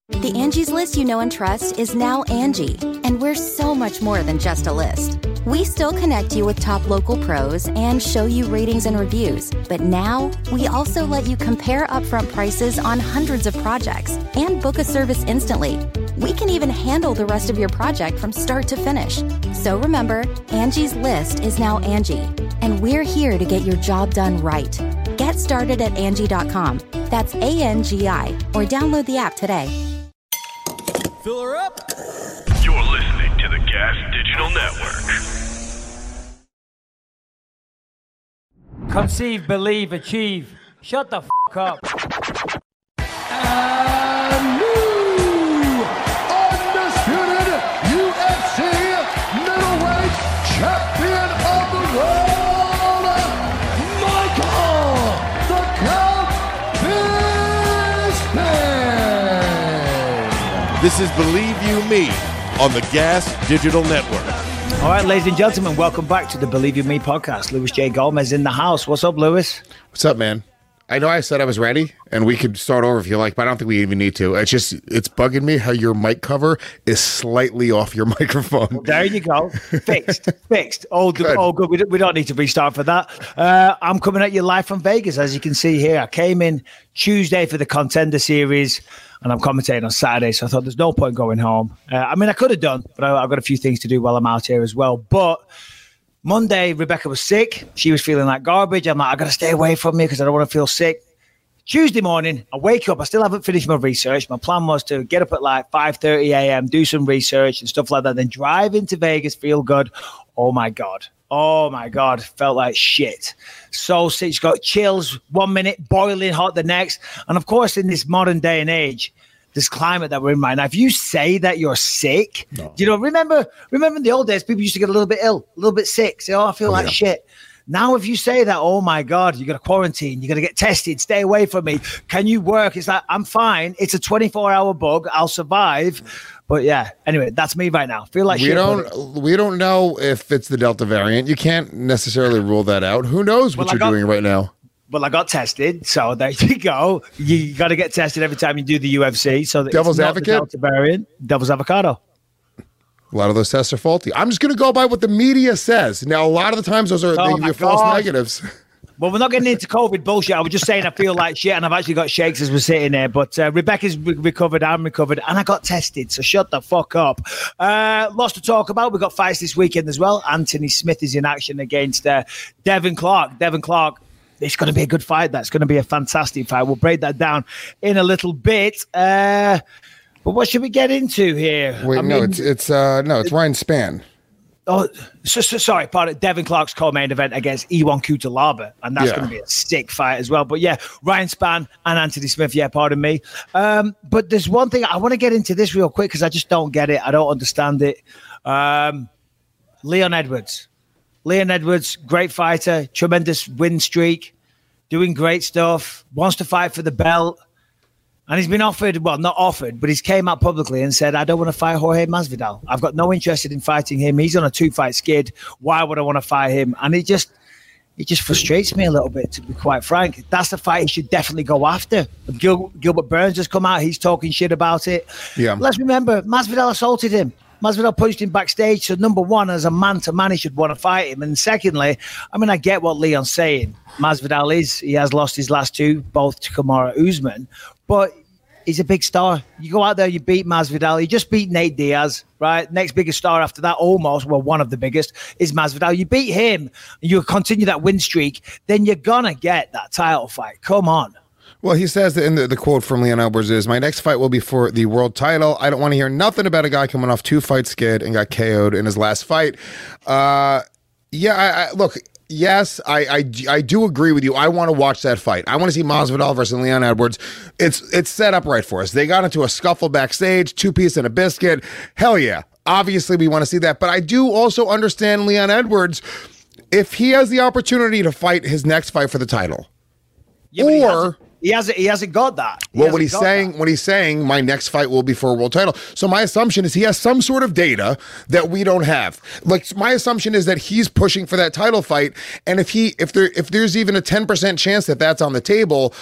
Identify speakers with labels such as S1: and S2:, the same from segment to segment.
S1: The Angie's List you know and trust is now Angie, and we're so much more than just a list. We still connect you with top local pros and show you ratings and reviews, but now we also let you compare upfront prices on hundreds of projects and book a service instantly. We can even handle the rest of your project from start to finish. So remember, Angie's List is now Angie, and we're here to get your job done right. Get started at Angie.com. That's ANGI, or download the app today.
S2: Fill her up.
S3: You're listening to the Gas Digital Network.
S4: Conceive, believe, achieve. Shut the f*** up.
S5: And new undisputed UFC middleweight champion of the world, Michael the Count Bisping.
S6: This is Believe You Me on the Gas Digital Network.
S4: All right, ladies and gentlemen, welcome back to the Believe You Me podcast. Louis J. Gomez in the house. What's up, Louis?
S6: What's up, man? I know I said I was ready, and we could start over if you like, but I don't think we even need to. It's bugging me how your mic cover is slightly off your microphone.
S4: Well, there you go. Fixed. All good. We don't need to restart for that. I'm coming at you live from Vegas, as you can see here. I came in Tuesday for the Contender Series, and I'm commentating on Saturday, so I thought there's no point going home. I could have done, but I've got a few things to do while I'm out here as well. But Monday, Rebecca was sick. She was feeling like garbage. I'm like, I got to stay away from me because I don't want to feel sick. Tuesday morning, I wake up. I still haven't finished my research. My plan was to get up at like 5:30 a.m., do some research and stuff like that, then drive into Vegas, feel good. Oh, my God. Felt like shit. So sick. She's got chills 1 minute, boiling hot the next. And, of course, in this modern day and age, this climate that we're in right now, if you say that you're sick, remember in the old days, people used to get a little bit ill, a little bit sick, say, I feel like shit. Now, if you say that, oh my God, you got to quarantine, you got to get tested, stay away from me. Can you work? It's like, I'm fine. It's a 24-hour bug. I'll survive. But yeah, anyway, that's me right now. Feel like
S6: we don't know if it's the Delta variant. You can't necessarily rule that out. Who knows what you're doing right now?
S4: Well, I got tested, so there you go. You got to get tested every time you do the UFC. So
S6: Devil's advocate,
S4: Delta variant, Devil's avocado.
S6: A lot of those tests are faulty. I'm just going to go by what the media says. Now, a lot of the times those are false negatives.
S4: Well, we're not getting into COVID bullshit. I was just saying I feel like shit, and I've actually got shakes as we're sitting there. But Rebecca's recovered, I'm recovered, and I got tested, so shut the fuck up. Lots to talk about. We've got fights this weekend as well. Anthony Smith is in action against Devin Clark. Devin Clark. It's going to be a good fight. That's going to be a fantastic fight. We'll break that down in a little bit. But what should we get into here?
S6: Wait, it's Ryan Spann.
S4: Oh, sorry, pardon. Devin Clark's co-main event against Ion Cutelaba, and that's going to be a sick fight as well. But yeah, Ryan Spann and Anthony Smith. Yeah, pardon me. But there's one thing I want to get into this real quick because I just don't get it. I don't understand it. Leon Edwards. Leon Edwards, great fighter, tremendous win streak, doing great stuff, wants to fight for the belt. And he's been offered, well, not offered, but he's came out publicly and said, I don't want to fight Jorge Masvidal. I've got no interest in fighting him. He's on a 2-fight skid. Why would I want to fight him? And it just frustrates me a little bit, to be quite frank. That's the fight he should definitely go after. Gilbert Burns has come out. He's talking shit about it. Yeah. Let's remember, Masvidal assaulted him. Masvidal punched him backstage. So number one, as a man-to-man, he should want to fight him. And secondly, I get what Leon's saying. Masvidal he has lost his last two, both to Kamaru Usman. But he's a big star. You go out there, you beat Masvidal. You just beat Nate Diaz, right? Next biggest star after that, one of the biggest, is Masvidal. You beat him, and you continue that win streak, then you're going to get that title fight. Come on.
S6: Well, he says that in the quote from Leon Edwards is, my next fight will be for the world title. I don't want to hear nothing about a guy coming off 2-fight skid and got KO'd in his last fight. Look, yes, I do agree with you. I want to watch that fight. I want to see Masvidal versus Leon Edwards. It's set up right for us. They got into a scuffle backstage, 2-piece and a biscuit. Hell yeah. Obviously, we want to see that. But I do also understand Leon Edwards if he has the opportunity to fight his next fight for the title.
S4: Yeah, he hasn't got that.
S6: What he's saying, my next fight will be for a world title. So my assumption is he has some sort of data that we don't have. Like, my assumption is that he's pushing for that title fight, and if there's even a 10% chance that that's on the table,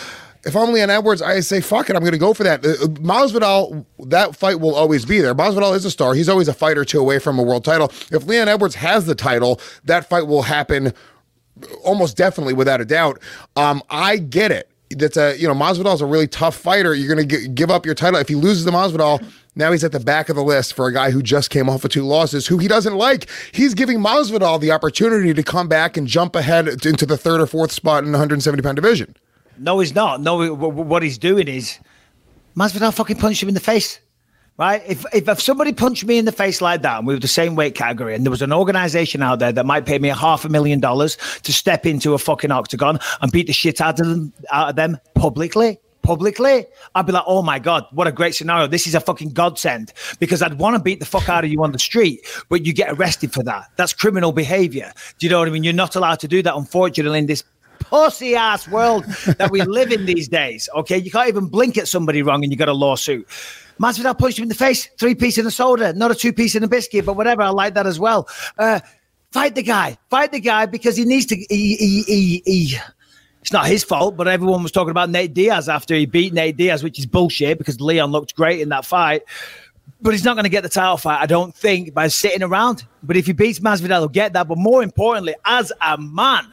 S6: if I'm Leon Edwards, I say, fuck it, I'm going to go for that. Masvidal, that fight will always be there. Masvidal is a star. He's always a fight or two away from a world title. If Leon Edwards has the title, that fight will happen almost definitely, without a doubt. I get it. That's Masvidal's a really tough fighter. You're going to give up your title. If he loses to Masvidal, now he's at the back of the list for a guy who just came off of 2 losses, who he doesn't like. He's giving Masvidal the opportunity to come back and jump ahead into the 3rd or 4th spot in the 170-pound division.
S4: No, he's not. No, what he's doing is Masvidal fucking punched him in the face. Right? If somebody punched me in the face like that and we were the same weight category and there was an organization out there that might pay me $500,000 to step into a fucking octagon and beat the shit out of them publicly, I'd be like, oh my God, what a great scenario. This is a fucking godsend, because I'd want to beat the fuck out of you on the street, but you get arrested for that. That's criminal behavior. Do you know what I mean? You're not allowed to do that, unfortunately, in this pussy ass world that we live in these days. Okay, you can't even blink at somebody wrong and you got a lawsuit. Masvidal punched him in the face, 3-piece in a soda, not a 2-piece in a biscuit, but whatever. I like that as well. Fight the guy because he needs to. It's not his fault, but everyone was talking about Nate Diaz after he beat Nate Diaz, which is bullshit because Leon looked great in that fight. But he's not going to get the title fight, I don't think, by sitting around. But if he beats Masvidal, he'll get that. But more importantly, as a man,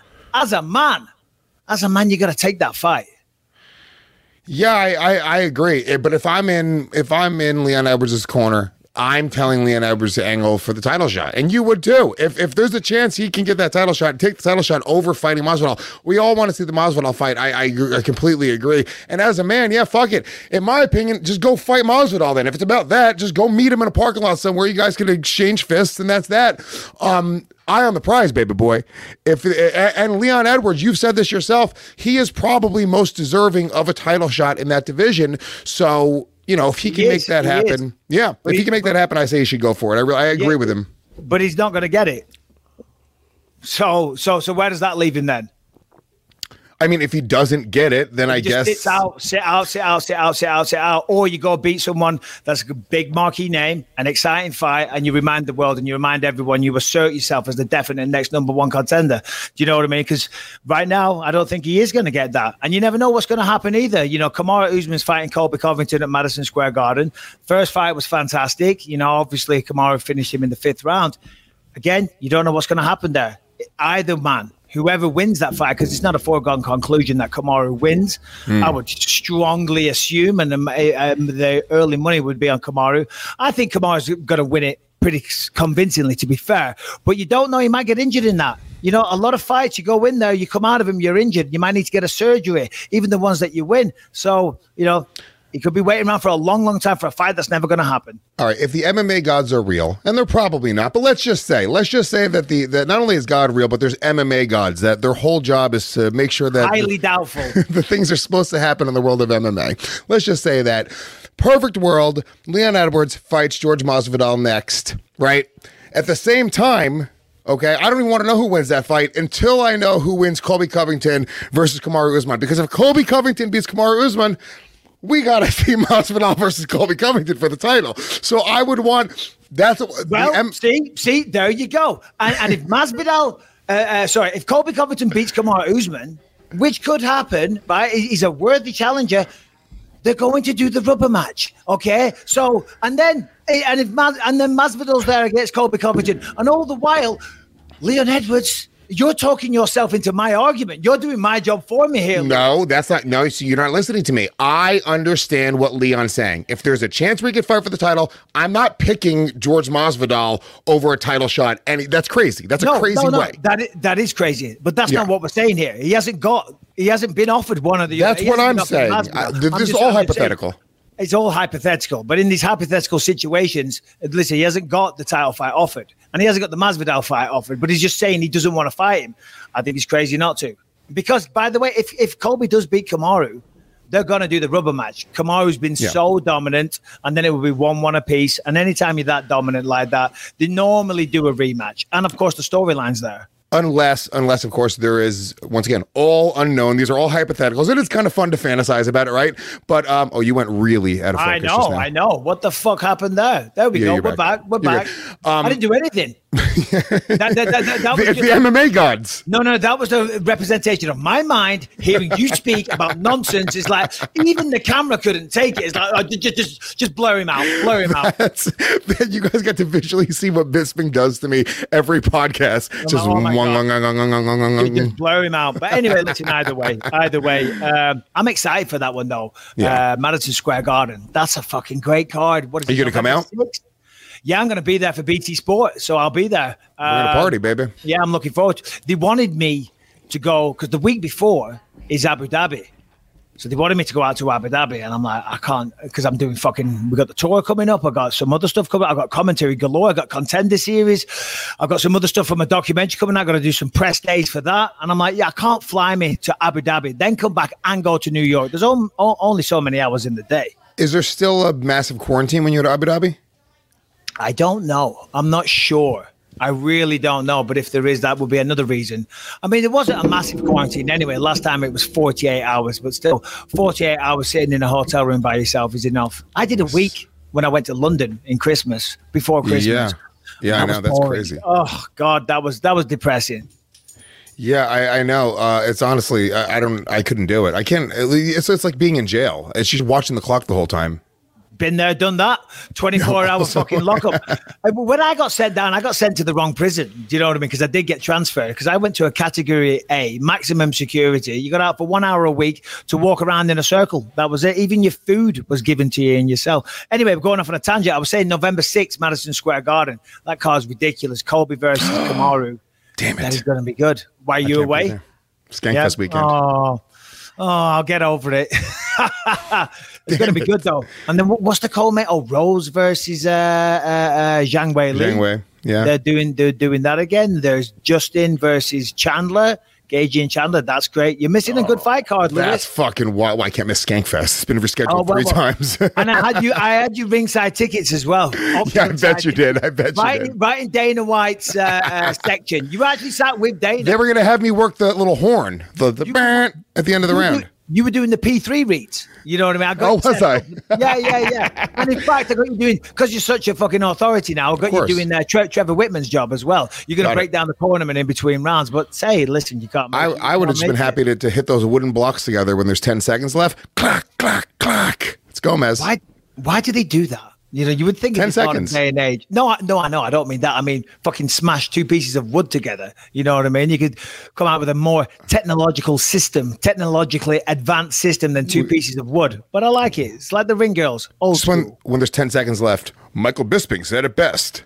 S4: you got to take that fight.
S6: Yeah, I agree. But if I'm in Leon Edwards' corner, I'm telling Leon Edwards to angle for the title shot. And you would too. If there's a chance he can get that title shot, take the title shot over fighting Masvidal. We all want to see the Masvidal fight. I completely agree. And as a man, yeah, fuck it. In my opinion, just go fight Masvidal then. If it's about that, just go meet him in a parking lot somewhere. You guys can exchange fists, and that's that. Eye on the prize, baby boy. And Leon Edwards, you've said this yourself, he is probably most deserving of a title shot in that division. So, if he can make that happen, if he can make that happen, I say he should go for it. I agree with him.
S4: But he's not going to get it. So where does that leave him then?
S6: I mean, if he doesn't get it, then I guess
S4: sit out, or you go beat someone that's a big marquee name, an exciting fight, and you remind the world and you remind everyone, you assert yourself as the definite next number 1 contender. Do you know what I mean? Because right now, I don't think he is going to get that, and you never know what's going to happen either. Kamaru Usman's fighting Colby Covington at Madison Square Garden. First fight was fantastic. Obviously Kamaru finished him in the 5th round. Again, you don't know what's going to happen there. Either man. Whoever wins that fight, because it's not a foregone conclusion that Kamaru wins, I would strongly assume, and the early money would be on Kamaru. I think Kamaru's going to win it pretty convincingly, to be fair. But you don't know, he might get injured in that. A lot of fights, you go in there, you come out of them, you're injured. You might need to get a surgery, even the ones that you win. So, he could be waiting around for a long, long time for a fight that's never going to happen.
S6: All right, if the MMA gods are real, and they're probably not, but let's just say that that not only is God real, but there's MMA gods, that their whole job is to make sure that
S4: highly doubtful
S6: the things are supposed to happen in the world of MMA. Let's just say that perfect world, Leon Edwards fights George Masvidal next, right? At the same time, okay, I don't even want to know who wins that fight until I know who wins Colby Covington versus Kamaru Usman. Because if Colby Covington beats Kamaru Usman, we got to see Masvidal versus Colby Covington for the title. So I would want
S4: see, there you go. And if Masvidal, if Colby Covington beats Kamaru Usman, which could happen, right? He's a worthy challenger. They're going to do the rubber match, okay? So then Masvidal's there against Colby Covington, and all the while, Leon Edwards. You're talking yourself into my argument. You're doing my job for me here.
S6: No, that's not. No, so you're not listening to me. I understand what Leon's saying. If there's a chance we could fight for the title, I'm not picking George Masvidal over a title shot. And that's crazy. That's a crazy way.
S4: That is crazy. But that's not what we're saying here. He hasn't been offered one of the.
S6: That's what I'm saying. This is all hypothetical.
S4: It's all hypothetical. But in these hypothetical situations, listen, he hasn't got the title fight offered. And he hasn't got the Masvidal fight offered. But he's just saying he doesn't want to fight him. I think he's crazy not to. Because, by the way, if Colby does beat Kamaru, they're going to do the rubber match. Kamaru's been so dominant, and then it will be 1-1 apiece. And anytime you're that dominant like that, they normally do a rematch. And, of course, the storyline's there.
S6: Unless, of course, there is, once again, all unknown. These are all hypotheticals. And it's kind of fun to fantasize about it, right? But, you went really out of focus.
S4: I know. What the fuck happened there? There we go. We're back. I didn't do anything. That was
S6: It's the MMA gods.
S4: No, that was a representation of my mind. Hearing you speak about nonsense is like even the camera couldn't take it. It's like just blur him out.
S6: You guys get to visually see what Bisping does to me every podcast. Just
S4: just blur him out. But anyway, listen. Either way, I'm excited for that one though.
S6: Yeah.
S4: Madison Square Garden. That's a fucking great card. What is
S6: Are you going to come out?
S4: 6th? Yeah, I'm going to be there for BT Sport, so I'll be there.
S6: We're going to party, baby.
S4: Yeah, I'm looking forward to it. They wanted me to go, because the week before is Abu Dhabi. So they wanted me to go out to Abu Dhabi, and I'm like, I can't, because I'm doing we got the tour coming up, I got some other stuff coming up, I got commentary galore, I got Contender Series, I've got some other stuff from a documentary coming out, I got to do some press days for that, and I'm like, yeah, I can't fly me to Abu Dhabi, then come back and go to New York. There's only so many hours in the day.
S6: Is there still a massive quarantine when you're at Abu Dhabi?
S4: I don't know. I'm not sure. I really don't know. But if there is, that would be another reason. I mean, it wasn't a massive quarantine anyway. Last time it was 48 hours, but still 48 hours sitting in a hotel room by yourself is enough. I did a week when I went to London in Christmas, before Christmas.
S6: Yeah, I know. That's crazy.
S4: Oh God, that was depressing.
S6: Yeah, I know. It's honestly, I couldn't do it. I can't. It's like being in jail. It's just watching the clock the whole time.
S4: Been there, done that. 24-hour fucking lockup. When I got sent down, I got sent to the wrong prison. Do you know what I mean? Because I did get transferred. Because I went to a category A, maximum security. You got out for 1 hour a week to walk around in a circle. That was it. Even your food was given to you in your cell. Anyway, we're going off on a tangent. I was saying November 6th, Madison Square Garden. That card's ridiculous. Colby versus Kamaru.
S6: Damn it.
S4: That is going to be good. Why are you away?
S6: Skankfest weekend.
S4: Oh, I'll get over it. It's going to be good, though. And then what's the call, mate? Oh, Rose versus Zhang Wei Li.
S6: Zhang Wei, yeah.
S4: They're doing that again. There's Justin versus Chandler. Gagey and Chandler, that's great. You're missing a good fight card, Lewis.
S6: That's fucking wild. Why I can't miss Skankfest? It's been rescheduled 3 times.
S4: And I had you ringside tickets as well.
S6: Yeah, I bet you did.
S4: Right in Dana White's section. You actually sat with Dana.
S6: They were going to have me work the little horn, the at the end of the round.
S4: You were doing the P3 reads. You know what I mean?
S6: Was I?
S4: Yeah. And in fact, I got you doing, because you're such a fucking authority now, I got you doing Trevor Whitman's job as well. You're going to break down the tournament in between rounds. But say, listen, you can't.
S6: I would have just been happy to hit those wooden blocks together when there's 10 seconds left. Clack, clack, clack. It's Gomez.
S4: Why do they do that? You know, you would think
S6: 10
S4: in this modern day and age. No, I know. I don't mean that. I mean, fucking smash 2 pieces of wood together. You know what I mean? You could come out with a more technologically advanced system than 2 pieces of wood. But I like it. It's like the Ring Girls. Old school.
S6: When there's 10 seconds left, Michael Bisping said it best.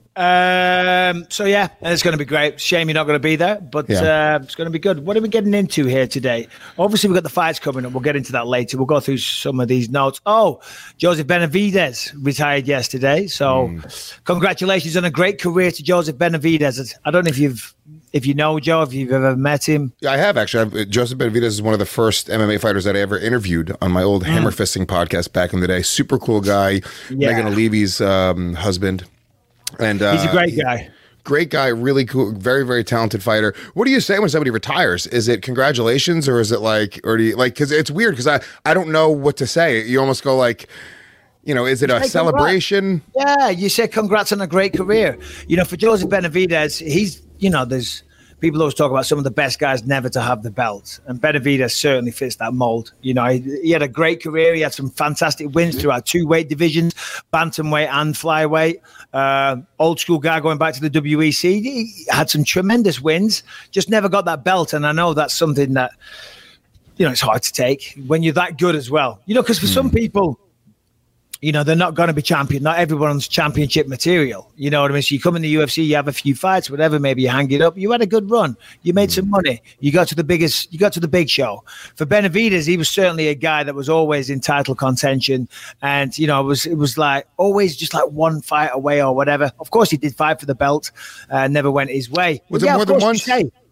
S4: So yeah, it's going to be great. Shame you're not going to be there, but it's going to be good. What are we getting into here today? Obviously, we've got the fights coming up. We'll get into that later. We'll go through some of these notes. Oh, Joseph Benavidez retired yesterday. So congratulations on a great career to Joseph Benavidez. I don't know if you know Joe, if you've ever met him.
S6: Yeah, I have actually. Joseph Benavidez is one of the first MMA fighters that I ever interviewed on my old Hammer Fisting podcast back in the day. Super cool guy. Yeah. Megan O'Leary's husband. And
S4: he's a great guy.
S6: Great guy, really cool, very, very talented fighter. What do you say when somebody retires? Is it congratulations, or is it like, or do you like, because it's weird because I don't know what to say. You almost go like, you know, is it a celebration?
S4: Congrats. Yeah, you say congrats on a great career. You know, for Joseph Benavidez, he's, you know, there's people always talk about some of the best guys never to have the belt, and Benavidez certainly fits that mold. You know, he had a great career. He had some fantastic wins throughout 2 weight divisions, bantamweight and flyweight. Old school guy going back to the WEC. He had some tremendous wins, just never got that belt. And I know that's something that, you know, it's hard to take when you're that good as well. You know, because for some people, you know, they're not going to be champion. Not everyone's championship material. You know what I mean? So you come in the UFC, you have a few fights, whatever, maybe you hang it up. You had a good run. You made some money. You got to the big show. For Benavidez, he was certainly a guy that was always in title contention. And, you know, it was like always just like one fight away or whatever. Of course, he did fight for the belt. Never went his way.
S6: Was it more than once?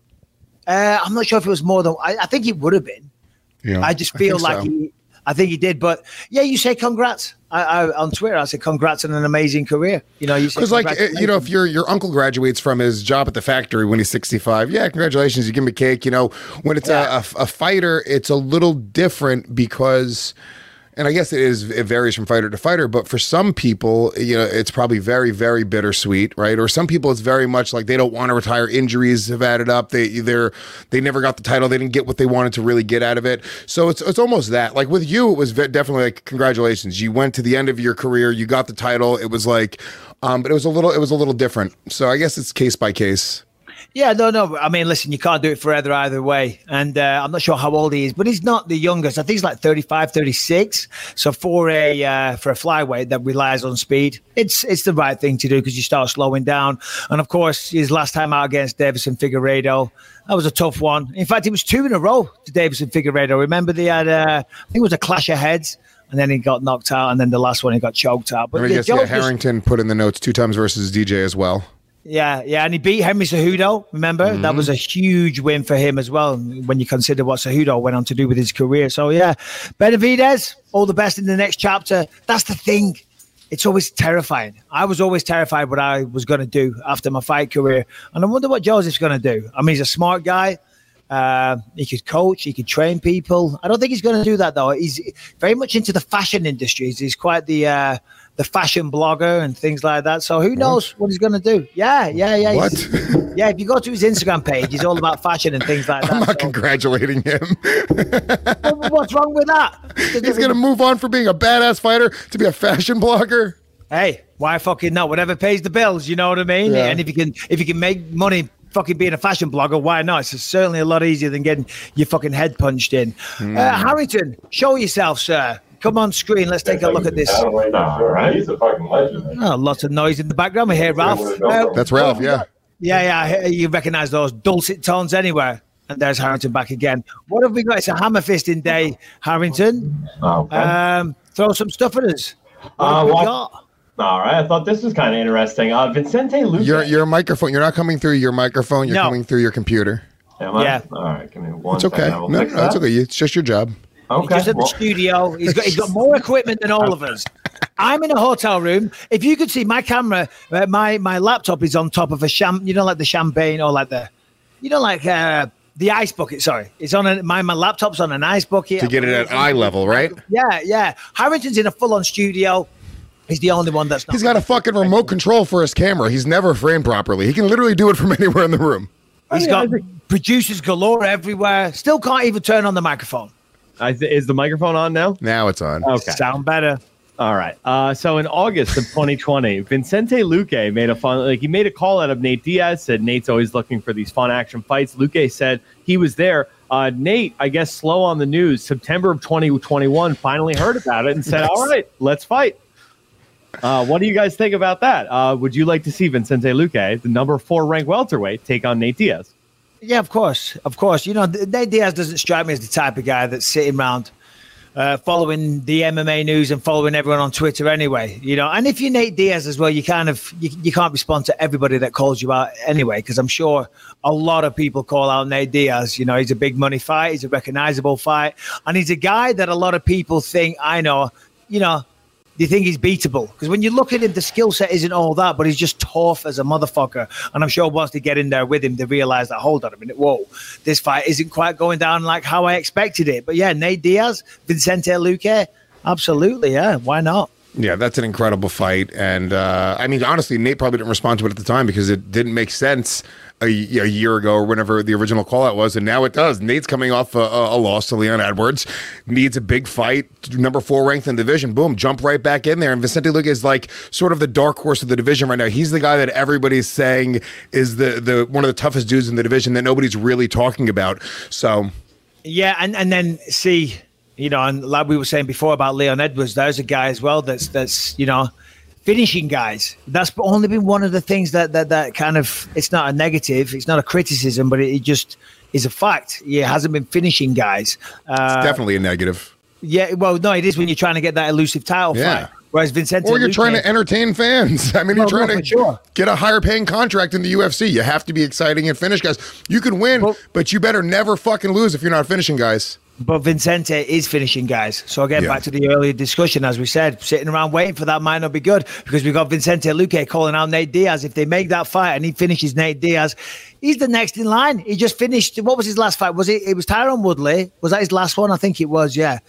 S4: I'm not sure if it was more than, I think it would have been. Yeah, I just feel like I think he did, but yeah, you say congrats. I on Twitter, I say congrats on an amazing career. You know, you say
S6: because like you know, if your uncle graduates from his job at the factory when he's 65, yeah, congratulations, you give him a cake. You know, when it's a fighter, it's a little different because And I guess it varies from fighter to fighter, but for some people, it's probably very, very bittersweet, right? Or some people, it's very much like they don't want to retire. Injuries have added up. They never got the title. They didn't get what they wanted to really get out of it. So it's almost that. Like with you, it was definitely like, congratulations. You went to the end of your career. You got the title. It was like, but it was a little different. So I guess it's case by case.
S4: Yeah, no. I mean, listen, you can't do it forever either way. And I'm not sure how old he is, but he's not the youngest. I think he's like 35, 36. So for a flyweight that relies on speed, it's the right thing to do because you start slowing down. And of course, his last time out against Deiveson Figueiredo, that was a tough one. In fact, it was 2 in a row to Deiveson Figueiredo. Remember, they had, I think it was a clash of heads. And then he got knocked out. And then the last one, he got choked out. But
S6: Harrington put in the notes 2 times versus DJ as well.
S4: Yeah, and he beat Henry Cejudo, remember? Mm-hmm. That was a huge win for him as well, when you consider what Cejudo went on to do with his career. So, yeah, Benavidez, all the best in the next chapter. That's the thing. It's always terrifying. I was always terrified what I was going to do after my fight career. And I wonder what Joseph's going to do. I mean, he's a smart guy. He could coach, he could train people. I don't think he's going to do that, though. He's very much into the fashion industry. He's quite the fashion blogger and things like that. So who knows what he's going to do? Yeah.
S6: What?
S4: Yeah, if you go to his Instagram page, he's all about fashion and things like that.
S6: I'm not congratulating him.
S4: What's wrong with that?
S6: He's going to move on from being a badass fighter to be a fashion blogger.
S4: Hey, why fucking not? Whatever pays the bills, you know what I mean?
S6: Yeah.
S4: And if you can make money fucking being a fashion blogger, why not? It's certainly a lot easier than getting your fucking head punched in. Harrington, show yourself, sir. Come on screen. Let's take a look at this.
S7: Right? He's a fucking legend.
S4: Oh, lots of noise in the background. We hear Ralph.
S6: That's Ralph, yeah.
S4: Yeah. You recognize those dulcet tones anywhere. And there's Harrington back again. What have we got? It's a hammer fisting day, Harrington.
S7: Okay.
S4: Throw some stuff at us. What have we got?
S7: All right. I thought this was kind of interesting. Vicente Luque.
S6: Your microphone. You're not coming through your microphone. You're coming through your computer.
S7: Am I?
S4: Yeah.
S7: All right. Give me one
S6: It's okay.
S7: second.
S6: No, it's okay. It's just your job.
S7: Okay.
S4: He's just at the studio. He's got more equipment than all of us. I'm in a hotel room. If you could see my camera, my laptop is on top of a like the champagne or like the ice bucket. Sorry, it's on my laptop's on an ice bucket
S6: to get it at eye level, right?
S4: Yeah. Harrington's in a full-on studio. He's the only one that's not.
S6: He's got a fucking remote control for his camera. He's never framed properly. He can literally do it from anywhere in the room.
S4: He's got producers galore everywhere. Still can't even turn on the microphone.
S8: Is the microphone on now?
S6: Now it's on.
S8: Okay.
S4: Sound better.
S8: All right. So in August of 2020, Vicente Luque made a call out of Nate Diaz, said Nate's always looking for these fun action fights. Luque said he was there. Nate, I guess slow on the news, September of 2021, finally heard about it and said, all right, let's fight. What do you guys think about that? Would you like to see Vicente Luque, the number 4 ranked welterweight, take on Nate Diaz?
S4: Yeah, of course. You know, Nate Diaz doesn't strike me as the type of guy that's sitting around following the MMA news and following everyone on Twitter anyway. You know, and if you're Nate Diaz as well, you can't respond to everybody that calls you out anyway, because I'm sure a lot of people call out Nate Diaz. You know, he's a big money fight, he's a recognizable fight, and he's a guy that a lot of people think, they think he's beatable. Because when you look at him, the skill set isn't all that, but he's just tough as a motherfucker. And I'm sure once they get in there with him, they realize that, hold on a minute, whoa, this fight isn't quite going down like how I expected it. But yeah, Nate Diaz, Vicente Luque, absolutely, yeah, why not?
S6: Yeah, that's an incredible fight. And honestly, Nate probably didn't respond to it at the time because it didn't make sense a year ago or whenever the original call out was, and now it does. Nate's coming off a loss to Leon Edwards, needs a big fight, number 4 ranked in the division, boom, jump right back in there. And Vicente Luque is like sort of the dark horse of the division right now. He's the guy that everybody's saying is the one of the toughest dudes in the division that nobody's really talking about. So
S4: yeah, and then see, you know, and like we were saying before about Leon Edwards, there's a guy as well that's you know, finishing guys. That's only been one of the things that kind of, it's not a negative, it's not a criticism, but it just is a fact. He hasn't been finishing guys.
S6: It's definitely a negative.
S4: Yeah, well, no, it is when you're trying to get that elusive title fight. Whereas Vicente
S6: or you're
S4: Luque,
S6: trying to entertain fans. I mean, you're trying to get a higher paying contract in the UFC. You have to be exciting and finish guys. You can win, but you better never fucking lose if you're not finishing guys.
S4: But Vicente is finishing guys. So again, back to the earlier discussion, as we said, sitting around waiting for that might not be good, because we've got Vicente Luque calling out Nate Diaz. If they make that fight and he finishes Nate Diaz, he's the next in line. He just finished, what was his last fight? It was Tyron Woodley? Was that his last one? I think it was, yeah.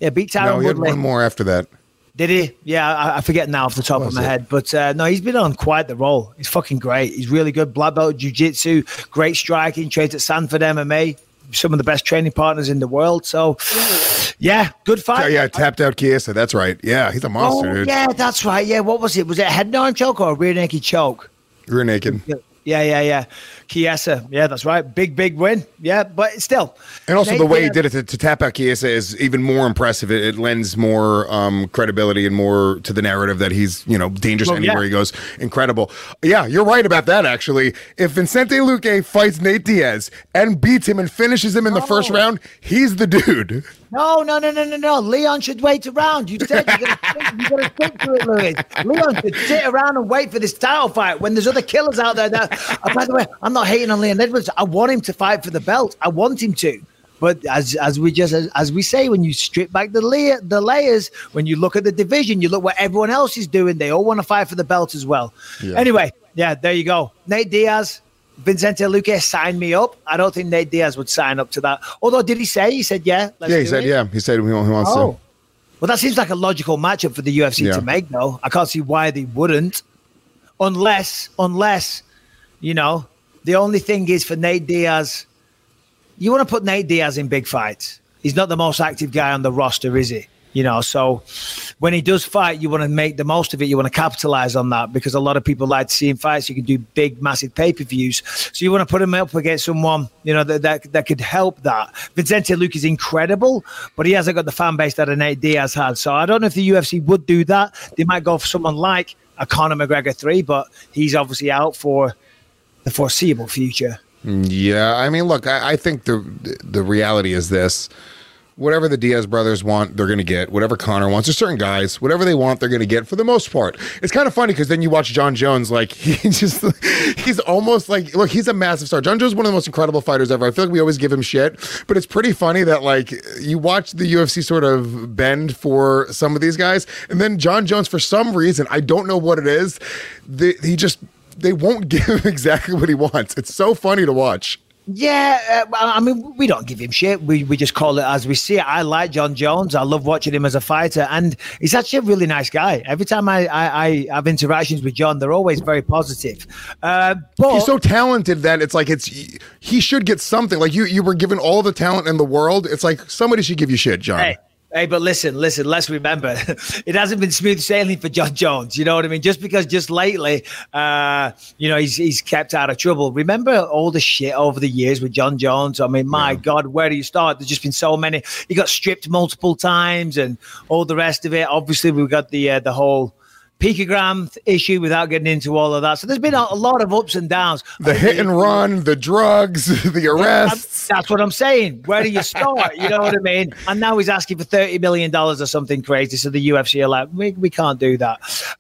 S4: Yeah, beat Tyron
S6: No, he had
S4: Woodley.
S6: one more after that.
S4: Did he? Yeah, I forget now off the top of my head. But no, he's been on quite the roll. He's fucking great. He's really good. Black belt jiu-jitsu, great striking, trains at Sanford MMA, some of the best training partners in the world. So, yeah, good fight.
S6: Yeah, tapped out Chiesa. That's right. Yeah, he's a monster, dude.
S4: Yeah, that's right. Yeah, what was it? Was it a head arm choke or a rear naked choke?
S6: Rear naked.
S4: Yeah. Chiesa. Yeah, that's right. Big win. Yeah, but still.
S6: And also the way he did it to tap out Chiesa is even more impressive. It lends more credibility and more to the narrative that he's, dangerous anywhere he goes. Incredible. Yeah, you're right about that, actually. If Vicente Luque fights Nate Diaz and beats him and finishes him in the first round, he's the dude.
S4: No. Leon should wait around. You said you got to stick to it, Louis. Leon should sit around and wait for this title fight when there's other killers out there. Now, by the way, I'm not hating on Leon Edwards. I want him to fight for the belt. I want him to. But as we say, when you strip back the layers, when you look at the division, you look what everyone else is doing. They all want to fight for the belt as well. Yeah. Anyway, there you go. Nate Diaz. Vicente Luque signed me up. I don't think Nate Diaz would sign up to that. Although, did he say? He said, yeah.
S6: He said he wants to.
S4: Well, that seems like a logical matchup for the UFC to make, though. I can't see why they wouldn't. Unless, the only thing is for Nate Diaz, you want to put Nate Diaz in big fights. He's not the most active guy on the roster, is he? So when he does fight, you want to make the most of it. You want to capitalize on that because a lot of people like to see him fight. So you can do big, massive pay-per-views. So you want to put him up against someone, that could help that. Vicente Luque is incredible, but he hasn't got the fan base that a Nate Diaz had. So I don't know if the UFC would do that. They might go for someone like a Conor McGregor 3, but he's obviously out for the foreseeable future.
S6: Yeah, I mean, look, I think the reality is this. Whatever the Diaz brothers want, they're going to get. Whatever Conor wants, there's certain guys, whatever they want, they're going to get for the most part. It's kind of funny because then you watch John Jones, he's almost like, look, he's a massive star. John Jones is one of the most incredible fighters ever. I feel like we always give him shit, but it's pretty funny that you watch the UFC sort of bend for some of these guys, and then John Jones, for some reason, I don't know what it is, they won't give him exactly what he wants. It's so funny to watch.
S4: Yeah, I mean, we don't give him shit. We just call it as we see it. I like John Jones. I love watching him as a fighter, and he's actually a really nice guy. Every time I have interactions with John, they're always very positive. But
S6: he's so talented that he should get something. Like you were given all the talent in the world. It's like somebody should give you shit, John.
S4: Hey, but listen, let's remember, it hasn't been smooth sailing for John Jones. You know what I mean? Just because just lately, he's kept out of trouble. Remember all the shit over the years with John Jones? I mean, my God, where do you start? There's just been so many. He got stripped multiple times and all the rest of it. Obviously, we've got the whole picogram issue without getting into all of that. So there's been a lot of ups and downs.
S6: The hit and run, the drugs, the arrests.
S4: That's what I'm saying. Where do you start? You know what I mean? And now he's asking for $30 million or something crazy. So the UFC are like, we can't do that.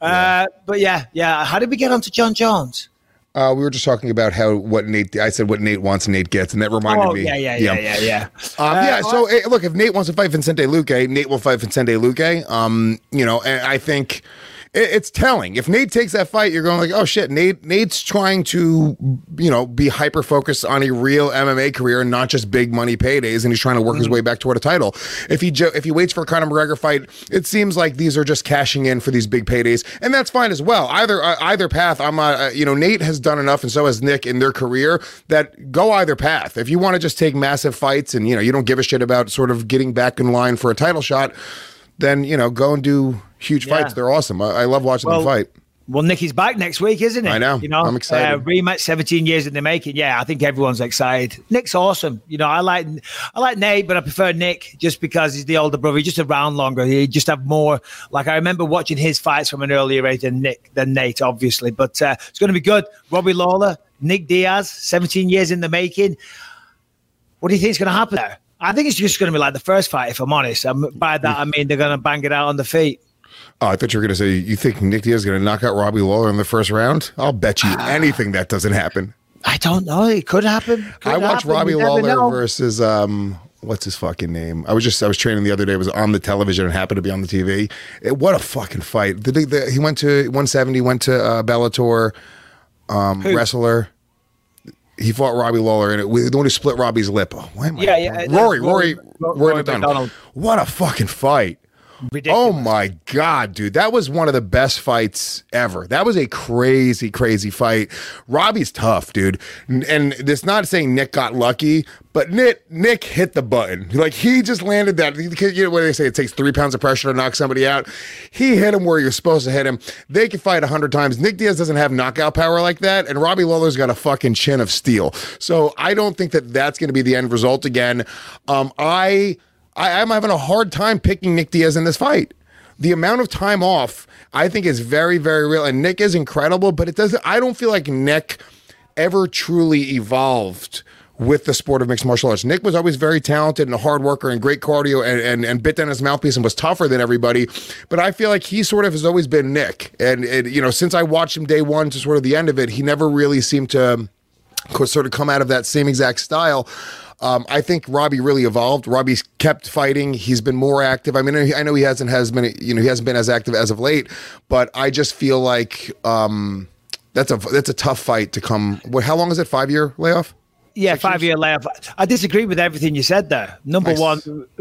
S4: But yeah. How did we get onto John Jones?
S6: We were just talking about what Nate wants and Nate gets, and that reminded me.
S4: Yeah.
S6: So look, if Nate wants to fight Vicente Luque, Nate will fight Vicente Luque. And I think it's telling. If Nate takes that fight, you're going like, oh shit, Nate's trying to, be hyper focused on a real MMA career and not just big money paydays, and he's trying to work his way back toward a title. If he waits for a Conor McGregor fight, it seems like these are just cashing in for these big paydays, and that's fine as well. Either path, I'm not. Nate has done enough, and so has Nick in their career, that go either path. If you want to just take massive fights and you don't give a shit about sort of getting back in line for a title shot, then go and do huge fights. They're awesome. I love watching them fight.
S4: Well, Nicky's back next week, isn't it?
S6: I know. I'm excited.
S4: Rematch, 17 years in the making. Yeah, I think everyone's excited. Nick's awesome. I like Nate, but I prefer Nick just because he's the older brother. He's just around longer. He just have more. Like I remember watching his fights from an earlier age than Nate, obviously. But it's going to be good. Robbie Lawler, Nick Diaz, 17 years in the making. What do you think is going to happen there? I think it's just going to be like the first fight, if I'm honest. By that, I mean they're going to bang it out on the feet.
S6: Oh, I thought you were going to say, you think Nick Diaz is going to knock out Robbie Lawler in the first round? I'll bet you anything that doesn't happen.
S4: I don't know. It could happen.
S6: I watched Robbie Lawler versus, what's his fucking name? I was training the other day. It was on the television and happened to be on the TV. What a fucking fight. He went to 170, went to Bellator, wrestler. he fought Robbie Lawler, and the one who split Robbie's lip. Oh, Rory McDonald. What a fucking fight. Ridiculous. Oh my God, dude. That was one of the best fights ever. That was a crazy, crazy fight. Robbie's tough, dude. And it's not saying Nick got lucky, but Nick hit the button. Like, he just landed that. You know what they say, it takes 3 pounds of pressure to knock somebody out. He hit him where you're supposed to hit him. They can fight 100 times. Nick Diaz doesn't have knockout power like that, and Robbie Lawler's got a fucking chin of steel. So I don't think that that's going to be the end result again. I'm having a hard time picking Nick Diaz in this fight. The amount of time off, I think, is very, very real. And Nick is incredible, but I don't feel like Nick ever truly evolved with the sport of mixed martial arts. Nick was always very talented and a hard worker and great cardio and bit down his mouthpiece and was tougher than everybody. But I feel like he sort of has always been Nick. And since I watched him day one to sort of the end of it, he never really seemed to sort of come out of that same exact style. I think Robbie really evolved. Robbie's kept fighting. He's been more active. I mean, I know he hasn't been as active as of late, but I just feel like that's a tough fight to come. How long is it? 5-year layoff?
S4: Yeah, 5-year layoff. I disagree with everything you said there. Number one,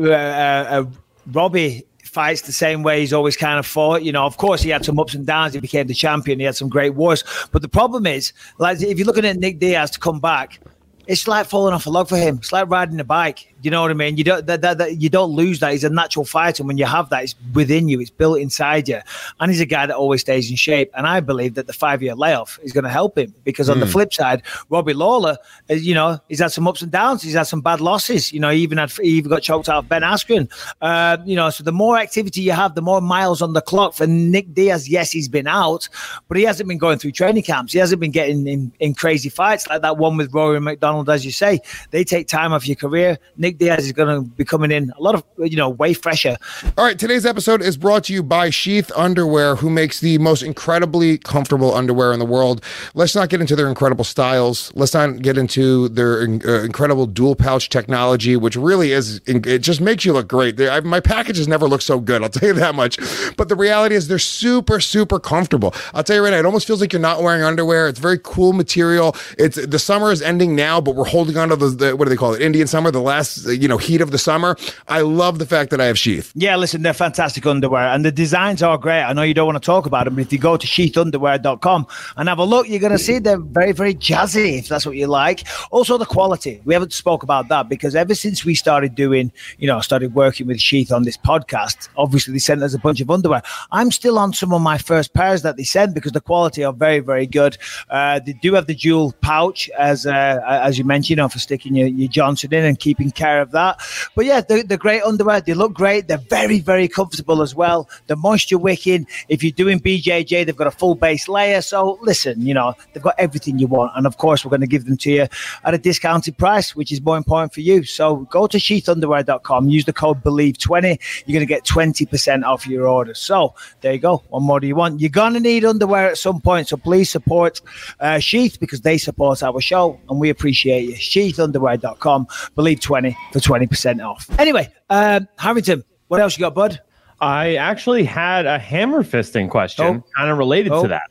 S4: Robbie fights the same way he's always kind of fought. Of course, he had some ups and downs. He became the champion. He had some great wars. But the problem is, like, if you're looking at Nick Diaz to come back, it's like falling off a log for him. It's like riding a bike. You know what I mean? You don't lose that. He's a natural fighter. And when you have that, it's within you. It's built inside you. And he's a guy that always stays in shape. And I believe that the 5-year layoff is going to help him, because on the flip side, Robbie Lawler, he's had some ups and downs. He's had some bad losses. He even got choked out of Ben Askren. So the more activity you have, the more miles on the clock. For Nick Diaz, yes, he's been out, but he hasn't been going through training camps. He hasn't been getting in crazy fights like that one with Rory McDonald, as you say. They take time off your career. Nick Diaz is going to be coming in a lot of, way fresher.
S6: All right, today's episode is brought to you by Sheath Underwear, who makes the most incredibly comfortable underwear in the world. Let's not get into their incredible styles. Let's not get into their incredible dual pouch technology, which really it just makes you look great. My packages never look so good, I'll tell you that much. But the reality is they're super, super comfortable. I'll tell you right now, it almost feels like you're not wearing underwear. It's very cool material. The summer is ending now, but we're holding on to the what do they call it? Indian summer, the last, heat of the summer. I love the fact that I have Sheath.
S4: Yeah, listen, they're fantastic underwear, and the designs are great. I know you don't want to talk about them, but if you go to sheathunderwear.com and have a look, you're going to see they're very, very jazzy, if that's what you like. Also, the quality. We haven't spoke about that, because ever since we started started working with Sheath on this podcast, obviously they sent us a bunch of underwear. I'm still on some of my first pairs that they sent, because the quality are very, very good. They do have the dual pouch, as you mentioned, for sticking your Johnson in and keeping care of that. But yeah, they're great underwear. They look great. They're very, very comfortable as well. They're moisture wicking. If you're doing BJJ, they've got a full base layer. So listen, they've got everything you want. And of course, we're going to give them to you at a discounted price, which is more important for you. So go to sheathunderwear.com, use the code BELIEVE20. You're going to get 20% off your order. So there you go. What more do you want? You're going to need underwear at some point. So please support Sheath, because they support our show and we appreciate you. Sheathunderwear.com, BELIEVE20 for 20% off. Anyway, Harrington, what else you got, bud?
S8: I actually had a hammer fisting question, kind of related to that.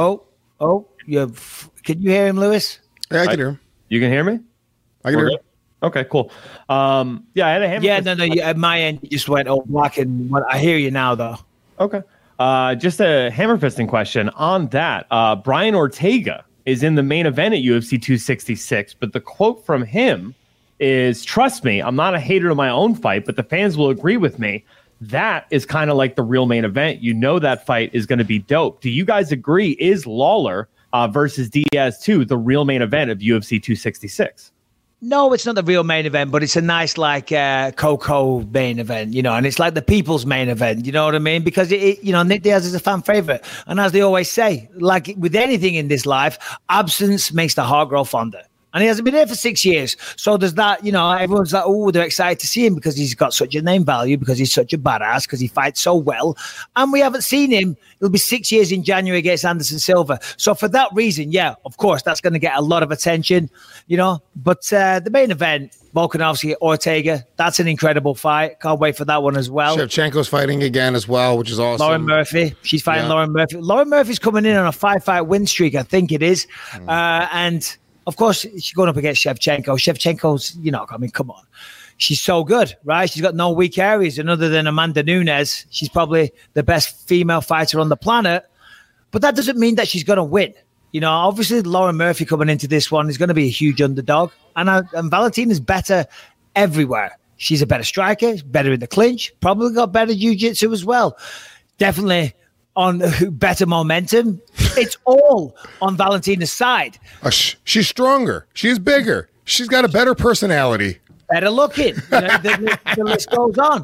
S4: Can you hear him, Lewis?
S6: Yeah, I can hear him.
S8: You can hear me?
S6: I can hear him.
S8: Okay, cool. I had a hammer.
S4: Yeah, at my end, you just went all black, and I hear you now, though.
S8: Okay. Just a hammer fisting question on that. Brian Ortega is in the main event at UFC 266, but the quote from him is, "Trust me, I'm not a hater of my own fight, but the fans will agree with me. That is kind of like the real main event. That fight is going to be dope." Do you guys agree? Is Lawler versus Diaz 2 the real main event of UFC 266?
S4: No, it's not the real main event, but it's a nice, Coco main event, and it's like the people's main event, you know what I mean? Because, Nick Diaz is a fan favorite. And as they always say, like with anything in this life, absence makes the heart grow fonder. And he hasn't been here for 6 years. So there's that, everyone's like, oh, they're excited to see him because he's got such a name value, because he's such a badass, because he fights so well. And we haven't seen him. It'll be 6 years in January against Anderson Silva. So for that reason, yeah, of course, that's going to get a lot of attention, But the main event, Volkanovski, Ortega, that's an incredible fight. Can't wait for that one as well.
S6: Shevchenko's fighting again as well, which is awesome.
S4: Lauren Murphy. She's fighting Lauren Murphy. Lauren Murphy's coming in on a 5-fight win streak, I think it is. And of course, she's going up against Shevchenko. Shevchenko's, I mean, come on. She's so good, right? She's got no weak areas. And other than Amanda Nunes, she's probably the best female fighter on the planet. But that doesn't mean that she's going to win. Obviously, Lauren Murphy coming into this one is going to be a huge underdog. And Valentina's better everywhere. She's a better striker, better in the clinch, probably got better jiu-jitsu as well. Definitely on better momentum. It's all on Valentina's side.
S6: She's stronger. She's bigger. She's got a better personality.
S4: Better looking. The list goes on.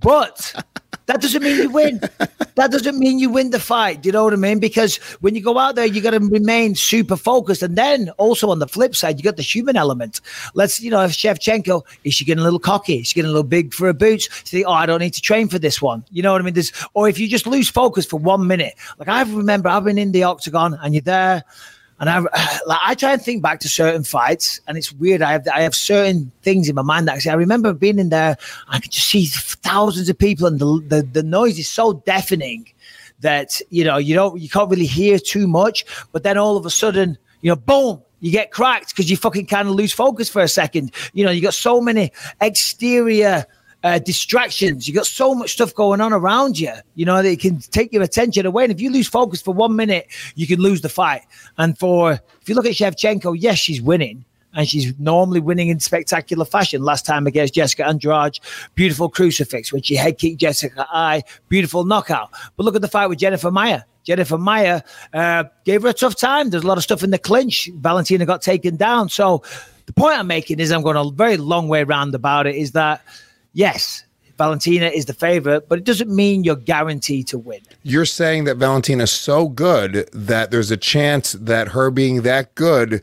S4: But that doesn't mean you win. That doesn't mean you win the fight. Do you know what I mean? Because when you go out there, you got to remain super focused. And then also on the flip side, you got the human element. If Shevchenko, is she getting a little cocky? Is she getting a little big for her boots? She think, I don't need to train for this one. You know what I mean? Or if you just lose focus for 1 minute. Like I remember I've been in the octagon and you're there. And I try and think back to certain fights, and it's weird. I have certain things in my mind that I remember being in there. I could just see thousands of people, and the noise is so deafening that you can't really hear too much. But then all of a sudden, boom, you get cracked because you fucking kind of lose focus for a second. You got so many exterior distractions. You got so much stuff going on around you, that it can take your attention away. And if you lose focus for 1 minute, you can lose the fight. And if you look at Shevchenko, yes, she's winning. And she's normally winning in spectacular fashion. Last time against Jessica Andrade, beautiful crucifix. When she head kicked Jessica Eye, beautiful knockout. But look at the fight with Jennifer Maia. Jennifer Maia gave her a tough time. There's a lot of stuff in the clinch. Valentina got taken down. So the point I'm making is I'm going a very long way around about it, is that yes, Valentina is the favorite, but it doesn't mean you're guaranteed to win.
S6: You're saying that Valentina's so good that there's a chance that her being that good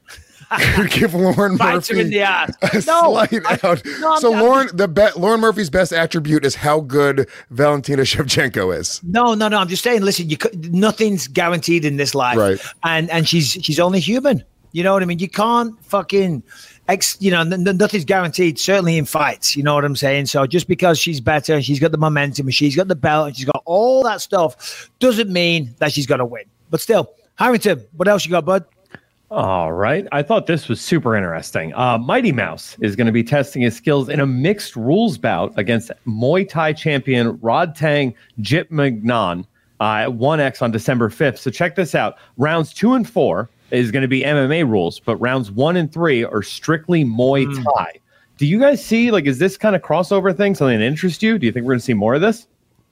S6: could give Lauren Murphy
S4: in the ass.
S6: a slight out. Lauren Murphy's best attribute is how good Valentina Shevchenko is.
S4: No. I'm just saying, listen, nothing's guaranteed in this life.
S6: Right.
S4: And she's only human. You know what I mean? You can't fucking... nothing's guaranteed, certainly in fights. You know what I'm saying? So just because she's better and she's got the momentum and she's got the belt and she's got all that stuff doesn't mean that she's going to win. But still, Harrington, what else you got, bud?
S8: All right. I thought this was super interesting. Mighty Mouse is going to be testing his skills in a mixed rules bout against Muay Thai champion Rodtang Jitmagnan at 1X on December 5th. So check this out. Rounds 2 and 4 is going to be MMA rules, but rounds 1 and 3 are strictly Muay Thai. Do you guys see, is this kind of crossover thing something that interests you? Do you think we're going to see more of this?